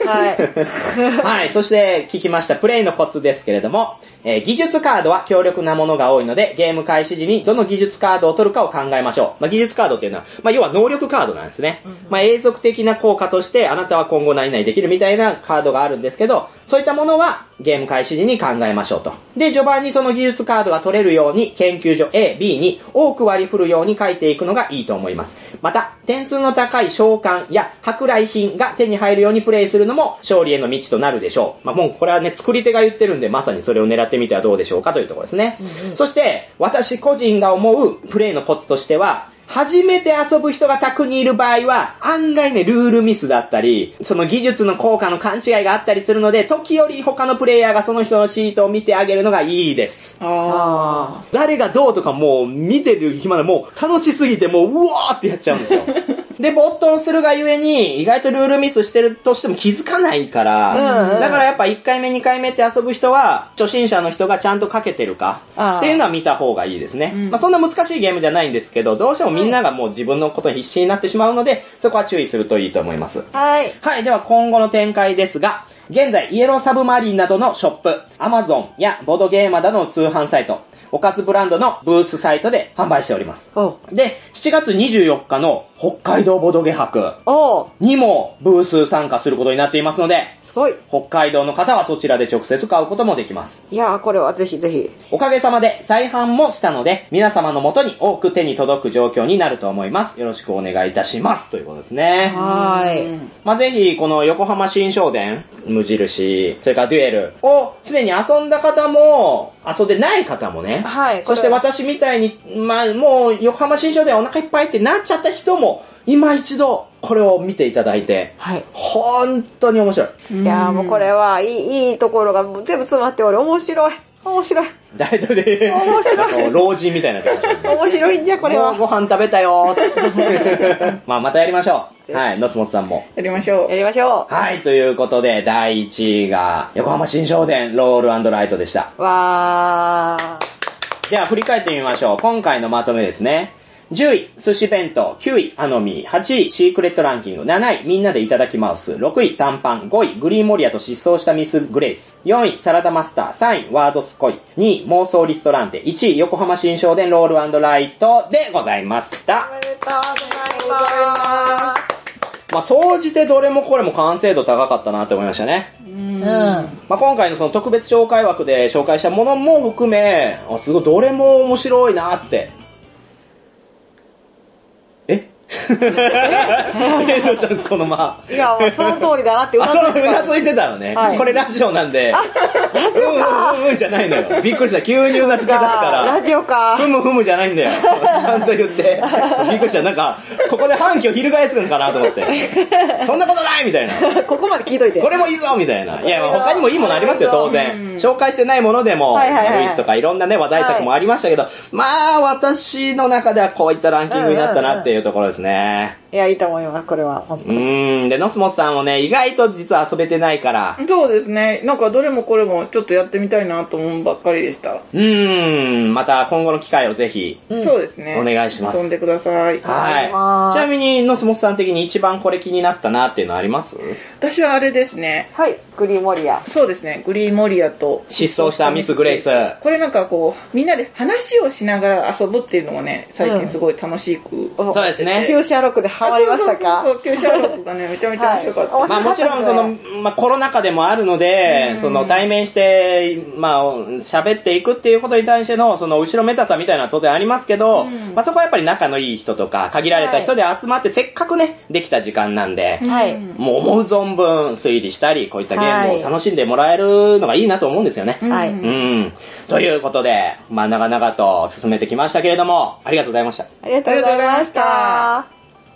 はい、そして聞きましたプレイのコツですけれども、技術カードは強力なものが多いので、ゲーム開始時にどの技術カードを取るかを考えましょう。技術カードっていうのは、要は能力カードなんですね。永続的な効果として、あなたは今後何々できるみたいなカードがあるんですけど、そういったものはゲーム開始時に考えましょうと。で、序盤にその技術カードが取れるように、研究所 A、B に多く割り振るように書いていくのがいいと思います。また、点数の高い召喚や舶来品が手に入るようにプレイするのも勝利への道となるでしょう。もうこれはね、作り手が言ってるんで、まさにそれを狙ってみてはどうでしょうかというところですね。そして、私個人が思うプレイのコツとしては、初めて遊ぶ人が宅にいる場合は、案外ね、ルールミスだったり、その技術の効果の勘違いがあったりするので、時折他のプレイヤーがその人のシートを見てあげるのがいいです。誰がどうとかもう見てる暇でもう楽しすぎてもううわーってやっちゃうんですよ。で、没頭するがゆえに、意外とルールミスしてるとしても気づかないから、だからやっぱ1回目2回目って遊ぶ人は、初心者の人がちゃんと書けてるか、っていうのは見た方がいいですね。そんな難しいゲームじゃないんですけど、どうしてもみんながもう自分のことに必死になってしまうので、そこは注意するといいと思います。 はい。 はい、では今後の展開ですが、現在、イエローサブマリンなどのショップ、Amazon やボードゲーマーなどの通販サイト、おかずブランドのブースサイトで販売しております。で、7月24日の北海道ボドゲ博にもブース参加することになっていますので、北海道の方はそちらで直接買うこともできます。 いやー、これはぜひぜひ。 おかげさまで再販もしたので、皆様の元に多く手に届く状況になると思います。よろしくお願いいたします。ということですね。 はい。 ぜひ、この横浜新商店、無印、それからデュエルをすでに遊んだ方も、遊んでない方もね。 はい。 そして私みたいに、もう横浜新商店お腹いっぱいってなっちゃった人も、今一度、これを見ていただいて、本当に面白い。 いやーもうこれはいいところがもう全部詰まっておる。面白い。 誰とで、 面白い。 老人みたいなやつ。 面白いんじゃ、これは。 もうご飯食べたよまたやりましょう。はい、ノスモスさんも。 やりましょう。 はい、ということで、第1位が、横浜新商店ロール&ライトでした。 わー。では、振り返ってみましょう。今回のまとめですね。10位、寿司弁当。9位、アノミー。8位、シークレットランキング。7位、みんなでいただきマウス。6位、短パン。5位、グリーンモリアと失踪したミス・グレイス。4位、サラダマスター。3位、ワードスコイ。2位、妄想リストランテ。1位、横浜新商店ロール&ライトでございました。 おめでとうございます。 総じてどれもこれも完成度高かったなって思いましたね。今回のその特別紹介枠で紹介したものも含め、すごいどれも面白いなって。 どうしたんこの間。 いや、もうその通りだなってうなずいてたのね。これラジオなんで。うんじゃないのよ。びっくりした。急にうなずき出すから。 ラジオか。 ふむじゃないんだよ。ちゃんと言って。びっくりした。なんか、ここで反響翻すんかなと思って。そんなことないみたいな。 ここまで聞いといて。 これもいいぞみたいな。いや、他にもいいものありますよ、当然。紹介してないものでも、ルイスとかいろんなね、話題作もありましたけど、まあ、私の中ではこういったランキングになったなっていうところですね。 いや、いいと思います、これは。 で、ノスモスさんもね、意外と実は遊べてないから。 そうですね。なんかどれもこれもちょっとやってみたいなと思うばっかりでした。 また今後の機会をぜひ。 そうですね。 お願いします。 遊んでください。 はい。ちなみに、ノスモスさん的に一番これ気になったなっていうのあります？ 私はあれですね。 はい、グリーモリア。 そうですね、グリーモリアと失踪したミス・グレイス。 これなんかこう、みんなで話をしながら遊ぶっていうのもね、最近すごい楽しく。 そうですね。 旧シャーロックでハマりましたか？ そう、旧シャーロックがね、めちゃめちゃ面白かった。 まあもちろんその、コロナ禍でもあるので、その対面して、まあ喋っていくっていうことに対しての、その後ろめたさみたいなのは当然ありますけど、まあそこはやっぱり仲のいい人とか、限られた人で集まってせっかくね、できた時間なんで、もう思う存分推理したり、こういったゲームを楽しんでもらえるのがいいなと思うんですよね。ということで、まあ長々と進めてきましたけれども、ありがとうございました。 ありがとうございました。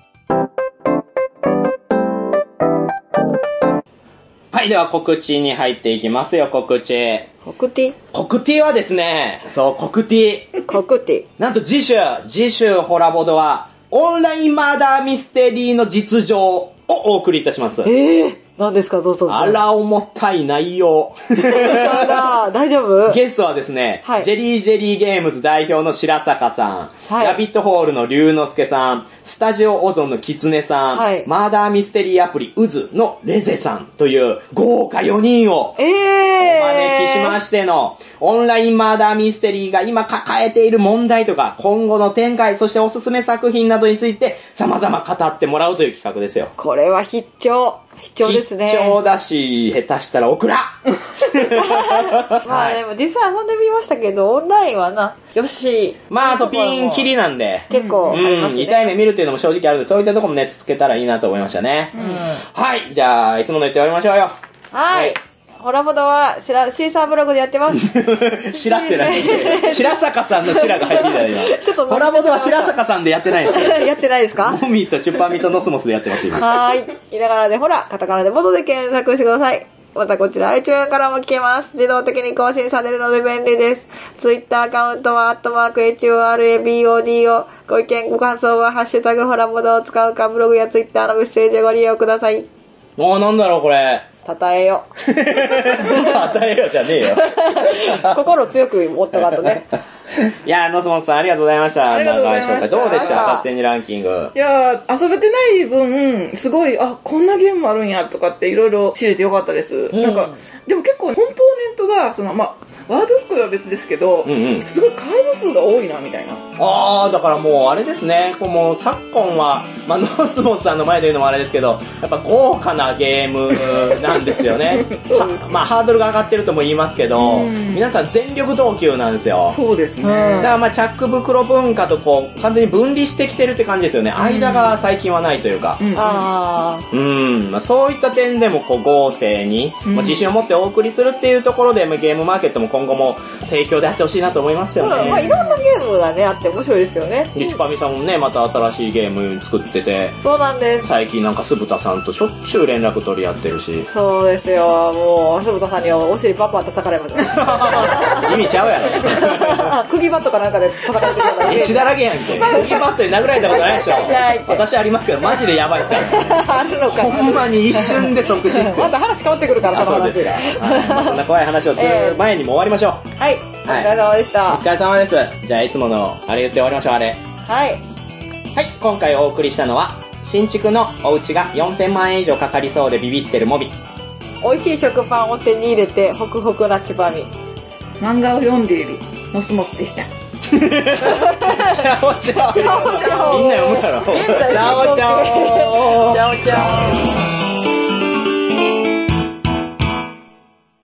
はい、では告知に入っていきますよ、告知。 告知はですね、そう、告知。なんと次週ホラボドは、オンラインマーダーミステリーの実情をお送りいたします。 何ですか、どうぞ。 あら、重たい内容。 大丈夫？ ゲストはですね、ジェリーゲームズ代表の白坂さん、ラビットホールの龍之介さん、スタジオオゾンのキツネさん、マーダーミステリーアプリウズのレゼさんという豪華4人をお招きしましての、オンラインマーダーミステリーが今抱えている問題とか、今後の展開、そしておすすめ作品などについて様々語ってもらうという企画ですよ。 これは必聴ですね。 必聴だし、下手したらオクラまあでも実際遊んでみましたけど、オンラインはな、よし。 まあそう、ピンキリなんで。 結構ありますね。 痛い目見るっていうのも正直あるんで、そういったところもね、つけたらいいなと思いましたね。はい、じゃあ、いつもの言って終わりましょうよ。 はい。ホラボドはシーサーブログでやってます。 白ってない。白坂さんの白が入っていたよ、今。ホラボドは白坂さんでやってないんですよ。 やってないですか？ モミとチュッパミとノスモスでやってますよ。 はい。ひらがなでホラ、カタカナでボドで検索してください。またこちら iTunes からも聞けます。自動的に更新されるので便利です。Twitter アカウントは@HORABODO。ご意見ご感想はハッシュタグホラボドを使うか、ブログや Twitter のメッセージをご利用ください。 なんだろうこれ。 たたえよ。 たたえよじゃねえよ。 心強く持ったかとね。 いやー、ノスモスさんありがとうございました。長い紹介。どうでした？勝手にランキング。 いやー、遊べてない分、すごい、こんなゲームもあるんやとかっていろいろ知れてよかったです。なんか、でも結構コンポーネントが、ワードスコイは別ですけど、すごいカード数が多いな、みたいな。 だからもうあれですね、もう昨今は、ノスモスさんの前で言うのもあれですけど、やっぱ豪華なゲームなんですよね。ハードルが上がってるとも言いますけど、皆さん全力投球なんですよ。 そうですね。 だからチャック袋文化と完全に分離してきてるって感じですよね。間が最近はないというか。そういった点でも豪勢に、自信を持ってお送りするっていうところで、ゲームマーケットも今後も盛況であってほしいなと思いますよね。 いろんなゲームがね、あって面白いですよね。 チュパミさんもね、また新しいゲーム作ってて。 そうなんです。 最近なんか酢豚さんとしょっちゅう連絡取り合ってるし。 そうですよ。もう、酢豚さんにお尻パッパッ叩かれました。 意味ちゃうやろ。 釘バットかなんかで叩かれてるから。 血だらけやんけ。釘バットで殴られたことないでしょ。私ありますけど、マジでやばいっすから。 あるのか。 ほんまに一瞬で即死っすよ。 また話変わってくるから、 そうですか。そんな怖い話をする前にも終わりましょう。 はい。お疲れ様でした。 お疲れ様です。じゃあいつものあれ言って終わりましょう、あれ。 はい。 はい、今回お送りしたのは、新築のお家が4000万円以上かかりそうでビビってるモビ。 美味しい食パンを手に入れて、ホクホクなチュパミ。 漫画を読んでいるモスモスでした。 チャオチャオ。みんな読むだろ。チャオチャオ。 チャオチャオ。